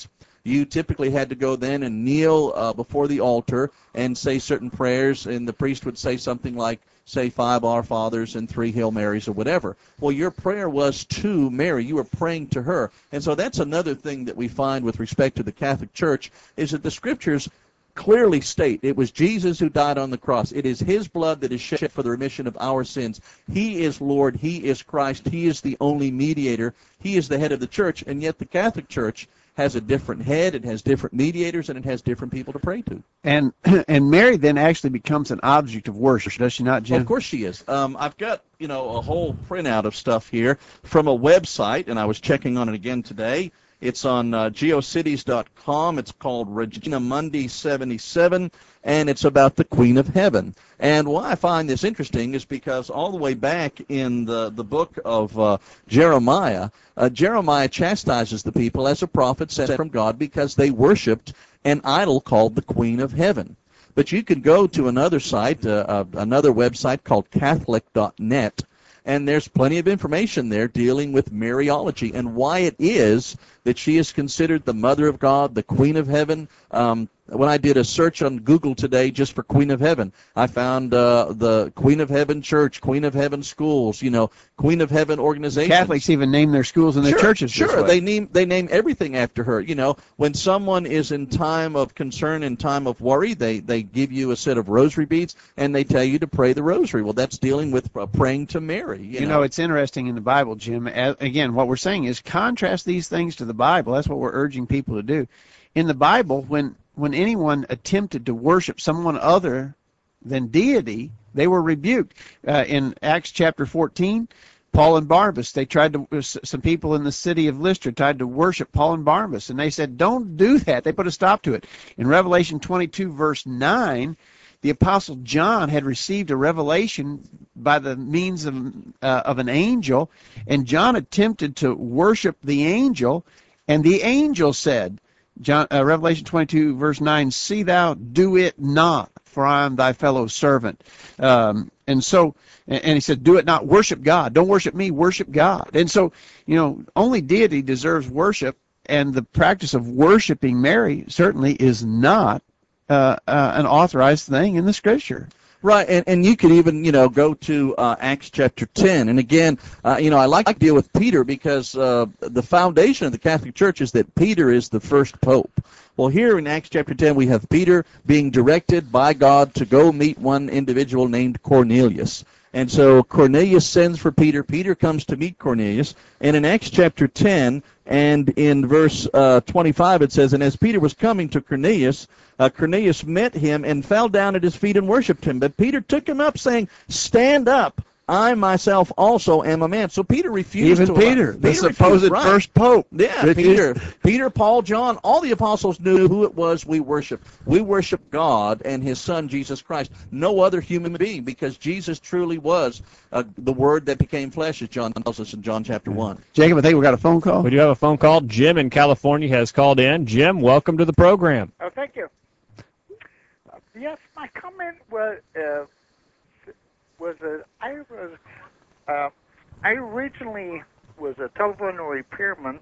you typically had to go then and kneel uh, before the altar and say certain prayers, and the priest would say something like, say, five Our Fathers and three Hail Marys or whatever. Well, your prayer was to Mary. You were praying to her. And so that's another thing that we find with respect to the Catholic Church, is that the Scriptures clearly state it was Jesus who died on the cross. It is his blood that is shed for the remission of our sins. He is Lord. He is Christ. He is the only mediator. He is the head of the church. And yet the Catholic Church has a different head, it has different mediators, and it has different people to pray to. And and Mary then actually becomes an object of worship, does she not, Jim? Well, of course she is. Um, I've got, you know, a whole printout of stuff here from a website, and I was checking on it again today. It's on uh, geocities dot com. It's called Regina Mundi seventy-seven, and it's about the Queen of Heaven. And why I find this interesting is because all the way back in the, the book of uh, Jeremiah, uh, Jeremiah chastises the people as a prophet sent from God because they worshipped an idol called the Queen of Heaven. But you can go to another site, uh, uh, another website called Catholic dot net, and there's plenty of information there dealing with Mariology and why it is that she is considered the Mother of God, the Queen of Heaven. Um, when I did a search on Google today just for Queen of Heaven, I found uh, the Queen of Heaven Church, Queen of Heaven Schools, you know, Queen of Heaven organizations. Catholics even name their schools and their sure, churches Sure, this way. they name they name everything after her. You know, when someone is in time of concern, in time of worry, they they give you a set of rosary beads and they tell you to pray the rosary. Well, that's dealing with uh, praying to Mary. You, You know? know, it's interesting in the Bible, Jim. As, again, what we're saying is contrast these things to the Bible. That's what we're urging people to do. In the Bible, when when anyone attempted to worship someone other than deity, they were rebuked. Uh, in Acts chapter fourteen, Paul and Barnabas, they tried to, some people in the city of Lystra tried to worship Paul and Barnabas, and they said, don't do that. They put a stop to it. In Revelation twenty-two, verse nine, the Apostle John had received a revelation by the means of, uh, of an angel, and John attempted to worship the angel, and the angel said, John, uh, Revelation twenty-two, verse nine, see thou do it not, for I am thy fellow servant. Um, and so, and, and he said, do it not, worship God. Don't worship me, worship God. And so, you know, only deity deserves worship, and the practice of worshiping Mary certainly is not uh, uh, an authorized thing in the Scripture. Right, and, and you could even, you know, go to uh, Acts chapter ten. And again, uh, you know, I like to deal with Peter because uh, the foundation of the Catholic Church is that Peter is the first pope. Well, here in Acts chapter ten, we have Peter being directed by God to go meet one individual named Cornelius. And so Cornelius sends for Peter. Peter comes to meet Cornelius. And in Acts chapter ten and in verse uh, twenty-five, it says, and as Peter was coming to Cornelius, uh, Cornelius met him and fell down at his feet and worshipped him. But Peter took him up, saying, stand up. I myself also am a man. So Peter refused Even to Peter, allow. the Peter supposed refused, right. first pope. Yeah, It Peter, is- Peter, Paul, John, all the apostles knew who it was we worship. We worship God and his Son, Jesus Christ. No other human being, because Jesus truly was uh, the Word that became flesh, as John tells us in John chapter one. Jacob, I think we got a phone call. We do have a phone call. Jim in California has called in. Jim, welcome to the program. Oh, thank you. Uh, yes, my comment was uh, was that I was uh, I originally was a telephone repairman,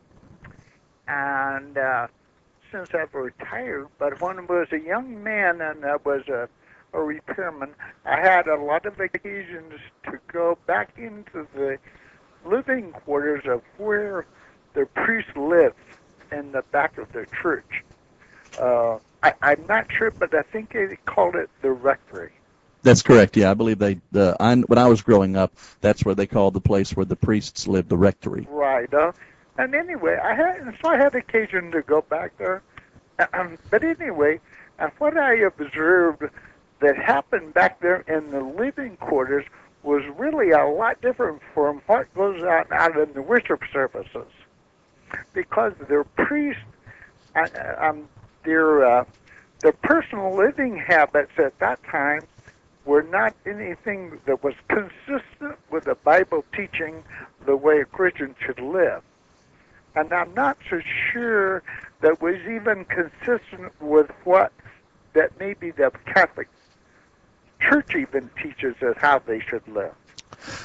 and uh, since I've retired, but when I was a young man and I was a, a repairman, I had a lot of occasions to go back into the living quarters of where the priests lived in the back of the church. Uh, I, I'm not sure, but I think they called it the rectory. That's correct. Yeah, I believe they. Uh, I, when I was growing up, that's where they called the place where the priests lived the rectory. Right. Uh, and anyway, I had so I had occasion to go back there. Um, but anyway, and what I observed that happened back there in the living quarters was really a lot different from what goes on out in the worship services, because their priests, uh, um, their uh, their personal living habits at that time were not anything that was consistent with the Bible teaching the way a Christian should live. And I'm not so sure that was even consistent with what that maybe the Catholic Church even teaches us how they should live.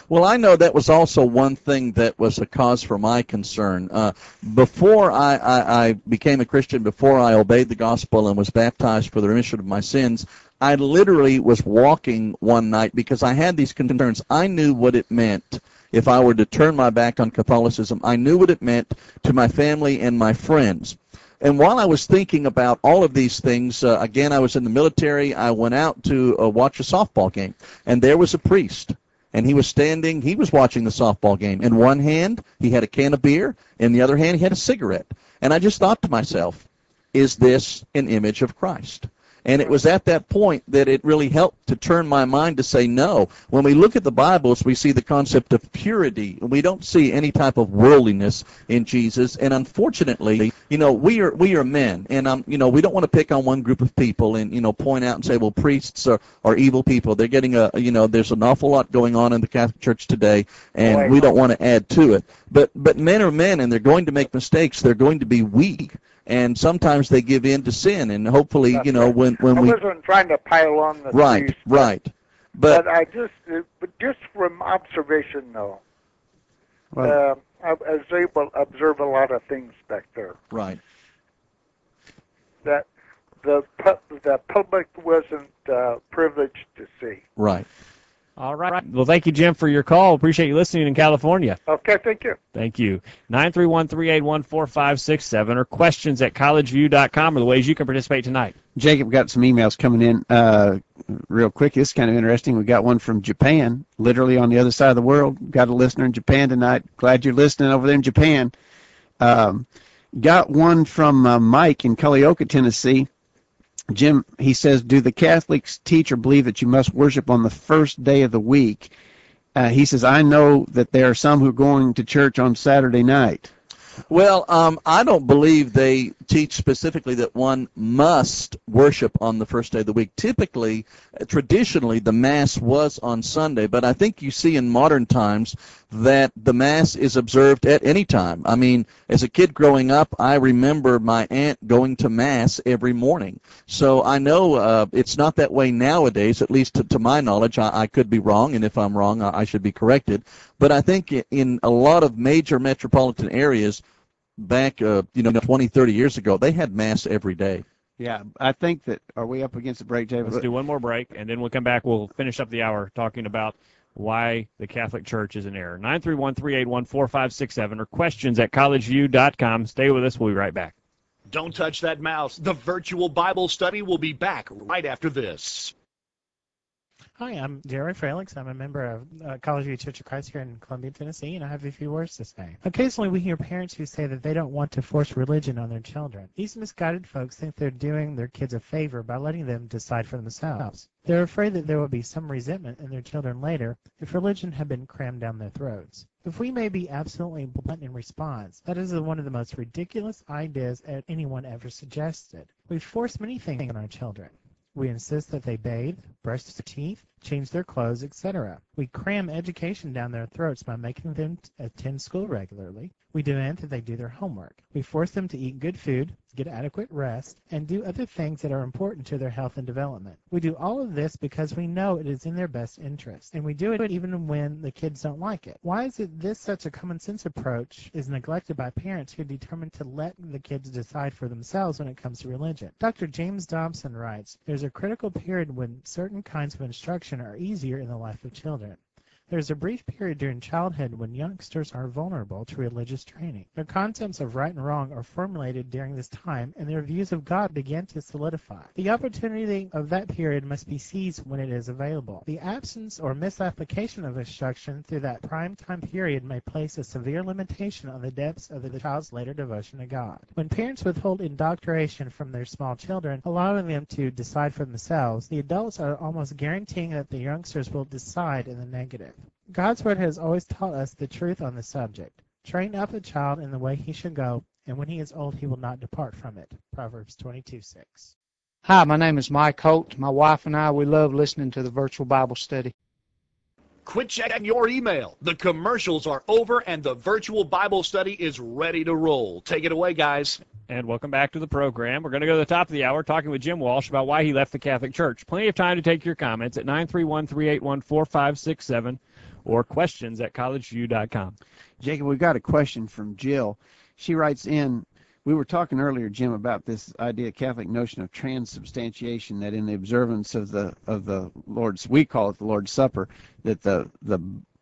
Well, I know that was also one thing that was a cause for my concern. Uh, before I, I, I became a Christian, before I obeyed the gospel and was baptized for the remission of my sins, I literally was walking one night because I had these concerns. I knew what it meant if I were to turn my back on Catholicism. I knew what it meant to my family and my friends. And while I was thinking about all of these things, uh, again, I was in the military. I went out to uh, watch a softball game, and there was a priest. And he was standing, he was watching the softball game. In one hand, he had a can of beer. In the other hand, he had a cigarette. And I just thought to myself, is this an image of Christ? And it was at that point that it really helped to turn my mind to say no. When we look at the Bibles, we see the concept of purity. We don't see any type of worldliness in Jesus. And unfortunately, you know, we are we are men, and um, you know, we don't want to pick on one group of people and you know point out and say, well, priests are, are evil people. They're getting a you know, there's an awful lot going on in the Catholic Church today, and Boy. we don't want to add to it. But but men are men, and they're going to make mistakes. They're going to be weak. And sometimes they give in to sin, and hopefully, That's you know, right. when, when I we... wasn't trying to pile on the Right, priest, right. But, But, but I just, uh, but just from observation, though, Well, uh, I, I was able to observe a lot of things back there right, that the pu- the public wasn't uh, privileged to see. right. All right. Well, thank you, Jim, for your call. Appreciate you listening in California. Okay, thank you. Thank you. nine three one, three eight one, four five six seven or questions at college view dot com are the ways you can participate tonight. Jacob, got some emails coming in uh, real quick. It's kind of interesting. We got one from Japan, literally on the other side of the world. Got a listener in Japan tonight. Glad you're listening over there in Japan. Um, got one from uh, Mike in Culleoka, Tennessee. Jim, he says, do the Catholics teach or believe that you must worship on the first day of the week? Uh, he says, I know that there are some who are going to church on Saturday night. Well, um, I don't believe they teach specifically that one must worship on the first day of the week. Typically, uh, traditionally, the Mass was on Sunday, but I think you see in modern times that the Mass is observed at any time. I mean, as a kid growing up, I remember my aunt going to Mass every morning. So I know uh, it's not that way nowadays, at least to, to my knowledge. I, I could be wrong, and if I'm wrong, I, I should be corrected. But I think in a lot of major metropolitan areas, back, uh, you know, twenty, thirty years ago, they had Mass every day. Yeah, I think that, are we up against the break, Jay? Let's do one more break, and then we'll come back. We'll finish up the hour talking about why the Catholic Church is in error. nine three one, three eight one, four five six seven or questions at college view dot com. Stay with us. We'll be right back. Don't touch that mouse. The virtual Bible study will be back right after this. Hi, I'm Jerry Fralix. I'm a member of uh, College View Church of Christ here in Columbia, Tennessee, and I have a few words to say. Occasionally we hear parents who say that they don't want to force religion on their children. These misguided folks think they're doing their kids a favor by letting them decide for themselves. They're afraid that there will be some resentment in their children later if religion had been crammed down their throats. If we may be absolutely blunt in response, that is one of the most ridiculous ideas that anyone ever suggested. We force many things on our children. We insist that they bathe, brush their teeth, change their clothes, et cetera. We cram education down their throats by making them attend school regularly. We demand that they do their homework. We force them to eat good food, get adequate rest, and do other things that are important to their health and development. We do all of this because we know it is in their best interest, and we do it even when the kids don't like it. Why is it this such a common sense approach is neglected by parents who are determined to let the kids decide for themselves when it comes to religion? Doctor James Dobson writes, there's a critical period when certain kinds of instruction are easier in the life of children. There's a brief period during childhood when youngsters are vulnerable to religious training. Their concepts of right and wrong are formulated during this time, and their views of God begin to solidify. The opportunity of that period must be seized when it is available. The absence or misapplication of instruction through that prime time period may place a severe limitation on the depths of the child's later devotion to God. When parents withhold indoctrination from their small children, allowing them to decide for themselves, the adults are almost guaranteeing that the youngsters will decide in the negative. God's Word has always taught us the truth on the subject. Train up a child in the way he should go, and when he is old he will not depart from it. Proverbs twenty-two six. Hi, my name is Mike Holt. My wife and I, we love listening to the virtual Bible study. Quit checking your email. The commercials are over, and the virtual Bible study is ready to roll. Take it away, guys. And welcome back to the program. We're going to go to the top of the hour talking with Jim Walsh about why he left the Catholic Church. Plenty of time to take your comments at nine three one, three eight one, four five six seven or questions at college view dot com. Jacob, we've got a question from Jill. She writes in, we were talking earlier, Jim, about this idea, Catholic notion of transubstantiation, that in the observance of the of the Lord's, we call it the Lord's Supper, that the the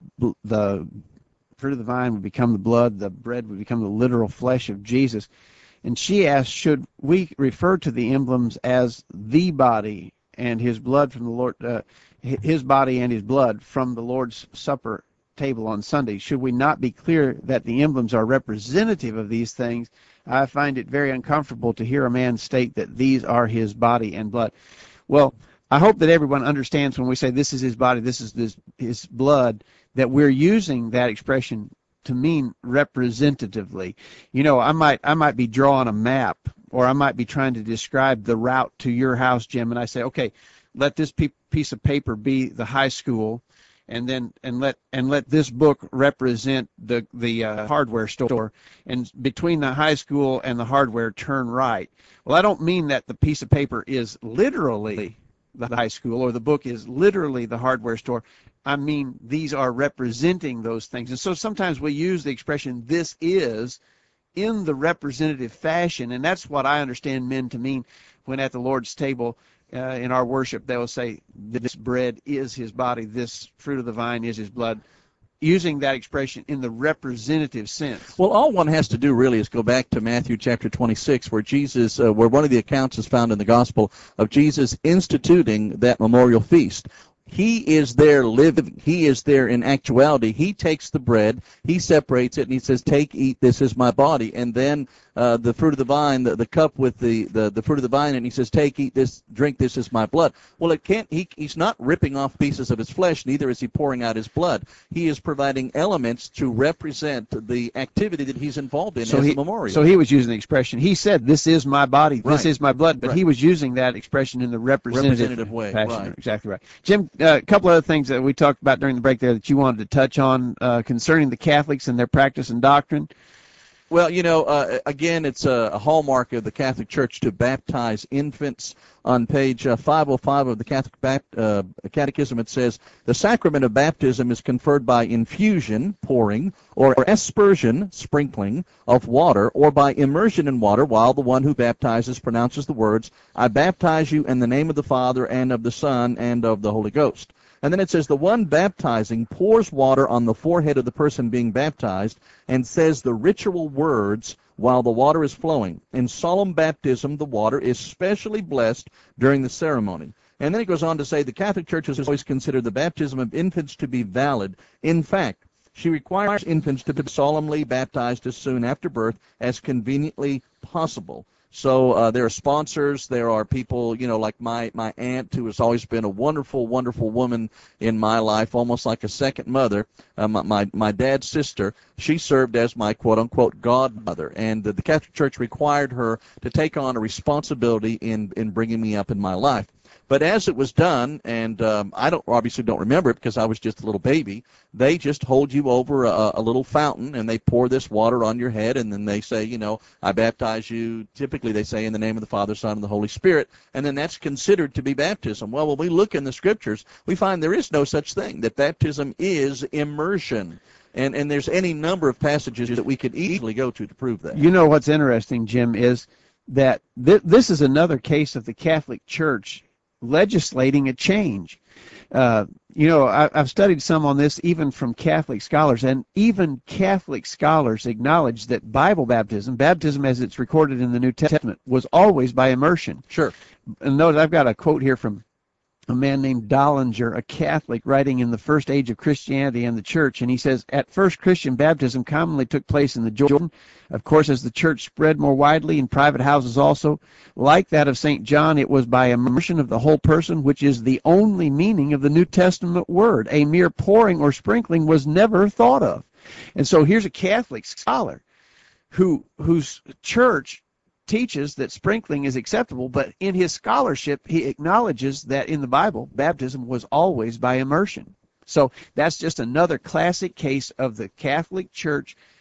the fruit of the vine would become the blood, the bread would become the literal flesh of Jesus. And she asked, should we refer to the emblems as the body and his blood from the Lord, uh, his body and his blood from the Lord's Supper table on Sunday? Should we not be clear that the emblems are representative of these things? I find it very uncomfortable to hear a man state that these are his body and blood. Well, I hope that everyone understands when we say this is his body, this is this, his blood, that we're using that expression to mean representatively. You know, I might I might be drawing a map, or I might be trying to describe the route to your house, Jim, and I say, okay, let this pe piece of paper be the high school, and then and let and let this book represent the the uh, hardware store, and between the high school and the hardware, turn right. Well, I don't mean that the piece of paper is literally the high school or the book is literally the hardware store. I mean, these are representing those things. And so sometimes we use the expression this is in the representative fashion, and that's what I understand men to mean when at the Lord's table uh, in our worship they will say this bread is his body, this fruit of the vine is his blood, using that expression in the representative sense. Well, all one has to do really is go back to Matthew chapter twenty-six, where Jesus, uh, where one of the accounts is found in the gospel of Jesus instituting that memorial feast. He is there living. He is there in actuality. He takes the bread, he separates it, and he says, take, eat, this is my body. And then uh, the fruit of the vine, the, the cup with the, the, the fruit of the vine, and he says, take, eat, this, drink, this is my blood. Well, it can't. He, he's not ripping off pieces of his flesh, neither is he pouring out his blood. He is providing elements to represent the activity that he's involved in so as he, a memorial. So he was using the expression, he said, this is my body, this Right. is my blood, but Right. he was using that expression in the representative, Representative way, fashion. right. Exactly right. Jim, uh, a couple other things that we talked about during the break there that you wanted to touch on uh, concerning the Catholics and their practice and doctrine. Well, you know, uh, again, it's a, a hallmark of the Catholic Church to baptize infants. On page uh, five oh five of the Catholic Bapt uh, Catechism, it says, the sacrament of baptism is conferred by infusion, pouring, or aspersion, sprinkling, of water, or by immersion in water while the one who baptizes pronounces the words, I baptize you in the name of the Father, and of the Son, and of the Holy Ghost. And then it says, the one baptizing pours water on the forehead of the person being baptized and says the ritual words while the water is flowing. In solemn baptism, the water is specially blessed during the ceremony. And then it goes on to say, the Catholic Church has always considered the baptism of infants to be valid. In fact, she requires infants to be solemnly baptized as soon after birth as conveniently possible. So uh, there are sponsors, there are people, you know, like my, my aunt, who has always been a wonderful, wonderful woman in my life, almost like a second mother, uh, my, my, my dad's sister. She served as my quote-unquote godmother, and uh, the Catholic Church required her to take on a responsibility in, in bringing me up in my life. But as it was done, and um, I don't obviously don't remember it because I was just a little baby, they just hold you over a, a little fountain, and they pour this water on your head, and then they say, you know, I baptize you, typically they say in the name of the Father, Son, and the Holy Spirit, and then that's considered to be baptism. Well, when we look in the Scriptures, we find there is no such thing, that baptism is immersion. And, and there's any number of passages that we could easily go to to prove that. You know what's interesting, Jim, is that th this is another case of the Catholic Church legislating a change. Uh, you know, I, I've studied some on this even from Catholic scholars, and even Catholic scholars acknowledge that Bible baptism, baptism as it's recorded in the New Testament, was always by immersion. Sure. And notice I've got a quote here from a man named Dollinger, a Catholic, writing in the first age of Christianity and the Church, and he says, at first Christian baptism commonly took place in the Jordan. Of course, as the Church spread more widely in private houses also, like that of Saint John, it was by immersion of the whole person, which is the only meaning of the New Testament word. A mere pouring or sprinkling was never thought of. And so here's a Catholic scholar who whose church teaches that sprinkling is acceptable, but in his scholarship he acknowledges that in the Bible baptism was always by immersion. So that's just another classic case of the Catholic Church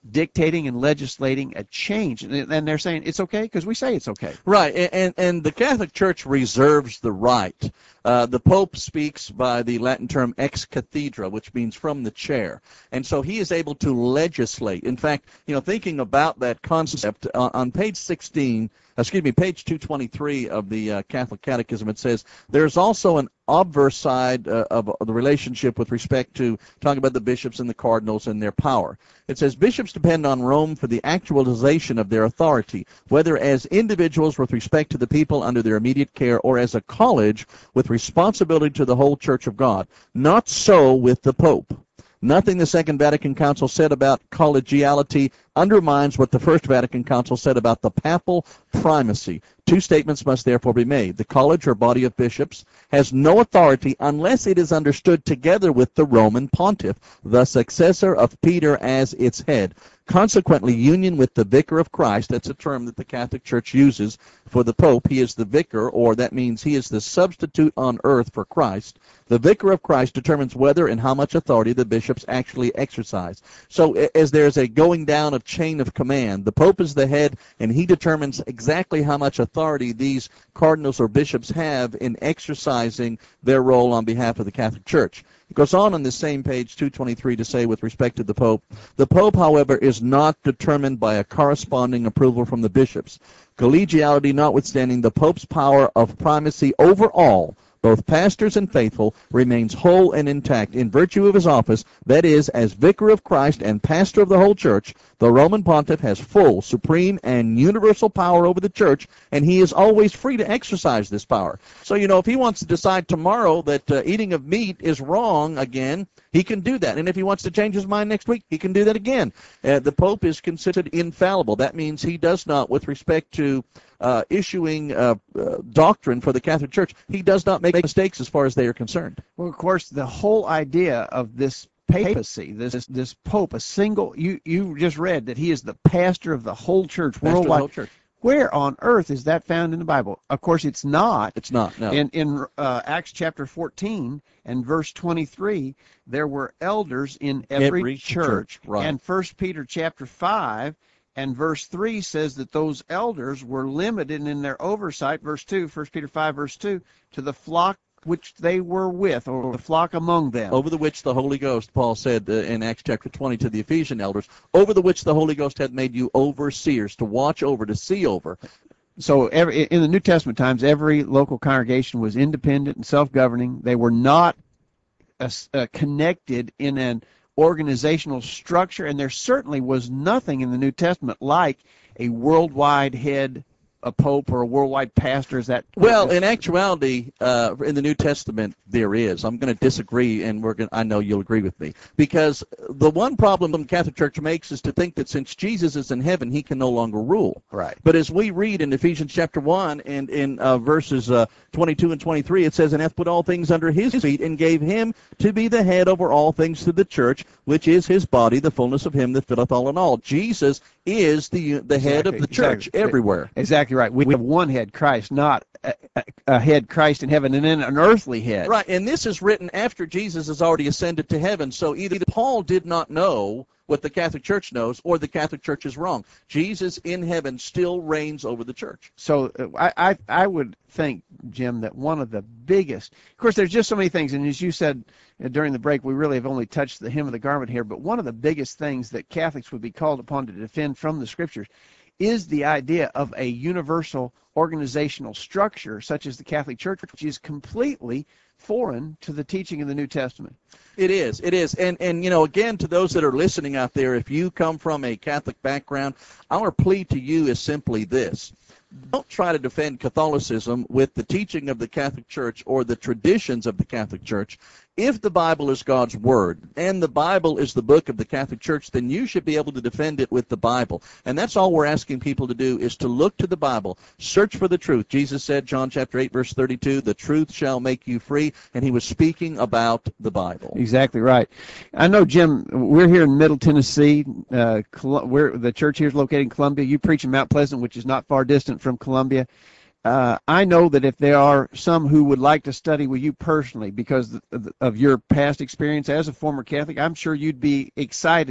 dictating and legislating a change. And and they're saying it's okay because we say it's okay. Right, and, and, and the Catholic Church reserves the right. Uh, the Pope speaks by the Latin term ex cathedra, which means from the chair. And so he is able to legislate. In fact, you know, thinking about that concept, uh, on page sixteen, excuse me, page two twenty-three of the uh, Catholic Catechism, it says, there's also an obverse side uh, of the relationship with respect to talking about the bishops and the cardinals and their power. It says, bishops depend on Rome for the actualization of their authority, whether as individuals with respect to the people under their immediate care or as a college with responsibility to the whole Church of God. Not so with the Pope. Nothing the Second Vatican Council said about collegiality undermines what the First Vatican Council said about the papal primacy. Two statements must therefore be made. The college or body of bishops has no authority unless it is understood together with the Roman pontiff, the successor of Peter as its head. Consequently, union with the vicar of Christ, that's a term that the Catholic Church uses for the Pope. He is the vicar, or that means he is the substitute on earth for Christ. The vicar of Christ determines whether and how much authority the bishops actually exercise. So as there's a going down of chain of command, the Pope is the head, and he determines exactly how much authority these cardinals or bishops have in exercising their role on behalf of the Catholic Church. It goes on on this same page, two twenty-three, to say with respect to the Pope, the Pope, however, is not determined by a corresponding approval from the bishops. Collegiality notwithstanding, the Pope's power of primacy over all, both pastors and faithful, remains whole and intact in virtue of his office, that is, as vicar of Christ and pastor of the whole church. The Roman pontiff has full, supreme, and universal power over the church, and he is always free to exercise this power. So, you know, if he wants to decide tomorrow that uh, eating of meat is wrong again, he can do that. And if he wants to change his mind next week, he can do that again. Uh, the Pope is considered infallible. That means he does not, with respect to uh, issuing uh, uh, doctrine for the Catholic Church, he does not make mistakes as far as they are concerned. Well, of course, the whole idea of this papacy, this this Pope, a single, you, you just read that he is the pastor of the whole church Pastor of the worldwide. whole church. Where on earth is that found in the Bible? Of course, it's not. It's not, no. In, in uh, Acts chapter fourteen and verse twenty-three, there were elders in every, Every church. church, right. And First Peter chapter five and verse three says that those elders were limited in their oversight, verse two, First Peter five, verse two, to the flock which they were with, or the flock among them. Over the which the Holy Ghost, Paul said uh, in Acts chapter twenty to the Ephesian elders, over the which the Holy Ghost had made you overseers, to watch over, to see over. So every, in the New Testament times, every local congregation was independent and self-governing. They were not uh, uh, connected in an organizational structure, and there certainly was nothing in the New Testament like a worldwide head, a pope, or a worldwide pastor. Is that well? In actuality, uh, in the New Testament, there is. I'm going to disagree, and we're going. I know you'll agree with me, because the one problem the Catholic Church makes is to think that since Jesus is in heaven, he can no longer rule. Right. But as we read in Ephesians chapter one and in uh, verses uh, twenty-two and twenty-three, it says, "And hath put all things under his feet, and gave him to be the head over all things to the church, which is his body, the fullness of him that filleth all in all." Jesus is the the head Exactly, of the church exactly. everywhere. Exactly right. We have one head, Christ, not a, a, a head, Christ in heaven, and then an earthly head. Right, and this is written after Jesus has already ascended to heaven, so either Paul did not know what the Catholic Church knows, or the Catholic Church is wrong. Jesus in heaven still reigns over the church. So uh, I, I I would think, Jim, that one of the biggest, of course, there's just so many things, and as you said uh, during the break, we really have only touched the hem of the garment here, but one of the biggest things that Catholics would be called upon to defend from the Scriptures is the idea of a universal organizational structure such as the Catholic Church, which is completely foreign to the teaching of the New Testament. It is, it is. And, and you know, again, to those that are listening out there, if you come from a Catholic background, our plea to you is simply this. Don't try to defend Catholicism with the teaching of the Catholic Church or the traditions of the Catholic Church. If the Bible is God's Word and the Bible is the book of the Catholic Church, then you should be able to defend it with the Bible. And that's all we're asking people to do, is to look to the Bible, search for the truth. Jesus said, John chapter eight, verse thirty-two, the truth shall make you free, and he was speaking about the Bible. Exactly right. I know, Jim, we're here in Middle Tennessee. Uh, we're, the church here is located in Columbia. You preach in Mount Pleasant, which is not far distant from Columbia. Uh, I know that if there are some who would like to study with you personally because of your past experience as a former Catholic, I'm sure you'd be excited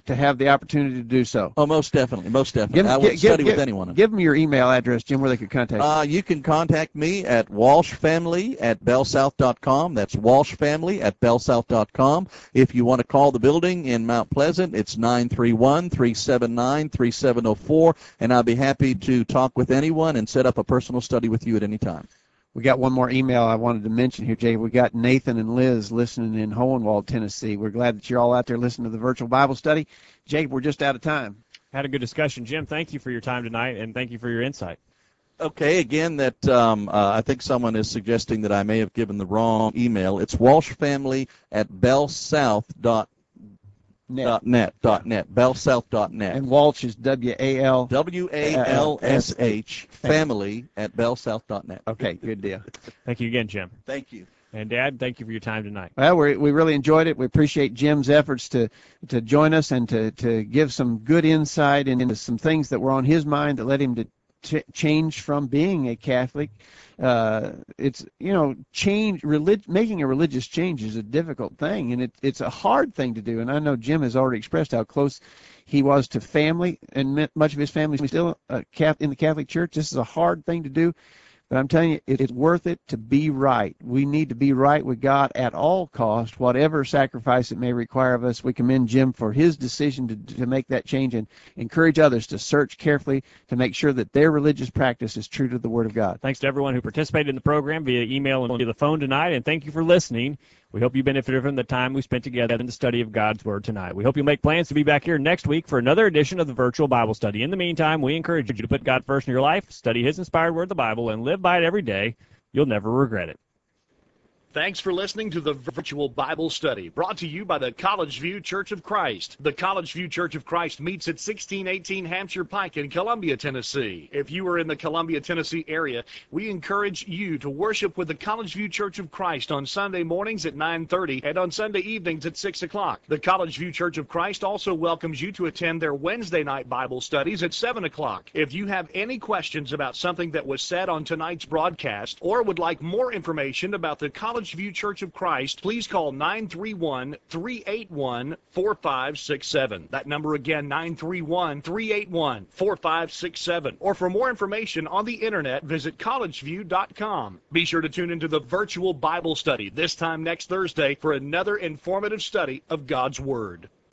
to have the opportunity to do so. Oh, most definitely, most definitely. Give, I would give, study give, with anyone. Give them your email address, Jim, where they could contact you. Uh, you can contact me at walshfamily at bellsouth dot com. That's walshfamily at bellsouth dot com. If you want to call the building in Mount Pleasant, it's nine three one, three seven nine, three seven zero four, and I'll be happy to talk with anyone and set up a personal study with you at any time. We got one more email I wanted to mention here, Jay. We got Nathan and Liz listening in Hohenwald, Tennessee. We're glad that you're all out there listening to the virtual Bible study. Jay, we're just out of time. Had a good discussion. Jim, thank you for your time tonight, and thank you for your insight. Okay, again, that um, uh, I think someone is suggesting that I may have given the wrong email. It's walshfamily at bellsouth dot net. Dot net. bellsouth dot net. And Walsh is W A L. W A L S H, family at bellsouth dot net. Okay, good deal. Thank you again, Jim. Thank you. And Dad, thank you for your time tonight. Well, we we really enjoyed it. We appreciate Jim's efforts to to join us and to to give some good insight into some things that were on his mind that led him to ch- change from being a Catholic. Uh, it's you know change relig- making a religious change is a difficult thing, and it, it's a hard thing to do. And I know Jim has already expressed how close he was to family, and much of his family is still uh, in the Catholic Church. This is a hard thing to do. But I'm telling you, it, it's worth it to be right. We need to be right with God at all costs, whatever sacrifice it may require of us. We commend Jim for his decision to, to make that change and encourage others to search carefully to make sure that their religious practice is true to the Word of God. Thanks to everyone who participated in the program via email and via the phone tonight, and thank you for listening. We hope you benefited from the time we spent together in the study of God's Word tonight. We hope you'll make plans to be back here next week for another edition of the Virtual Bible Study. In the meantime, we encourage you to put God first in your life, study His inspired Word, the Bible, and live by it every day. You'll never regret it. Thanks for listening to the Virtual Bible Study, brought to you by the College View Church of Christ. The College View Church of Christ meets at sixteen eighteen Hampshire Pike in Columbia, Tennessee. If you are in the Columbia, Tennessee area, we encourage you to worship with the College View Church of Christ on Sunday mornings at nine thirty and on Sunday evenings at six o'clock. The College View Church of Christ also welcomes you to attend their Wednesday night Bible studies at seven o'clock. If you have any questions about something that was said on tonight's broadcast or would like more information about the College View Church of Christ, please call nine three one, three eight one, four five six seven. That number again, nine three one, three eight one, four five six seven. Or for more information on the internet, visit college view dot com. Be sure to tune into the Virtual Bible Study this time next Thursday for another informative study of God's Word.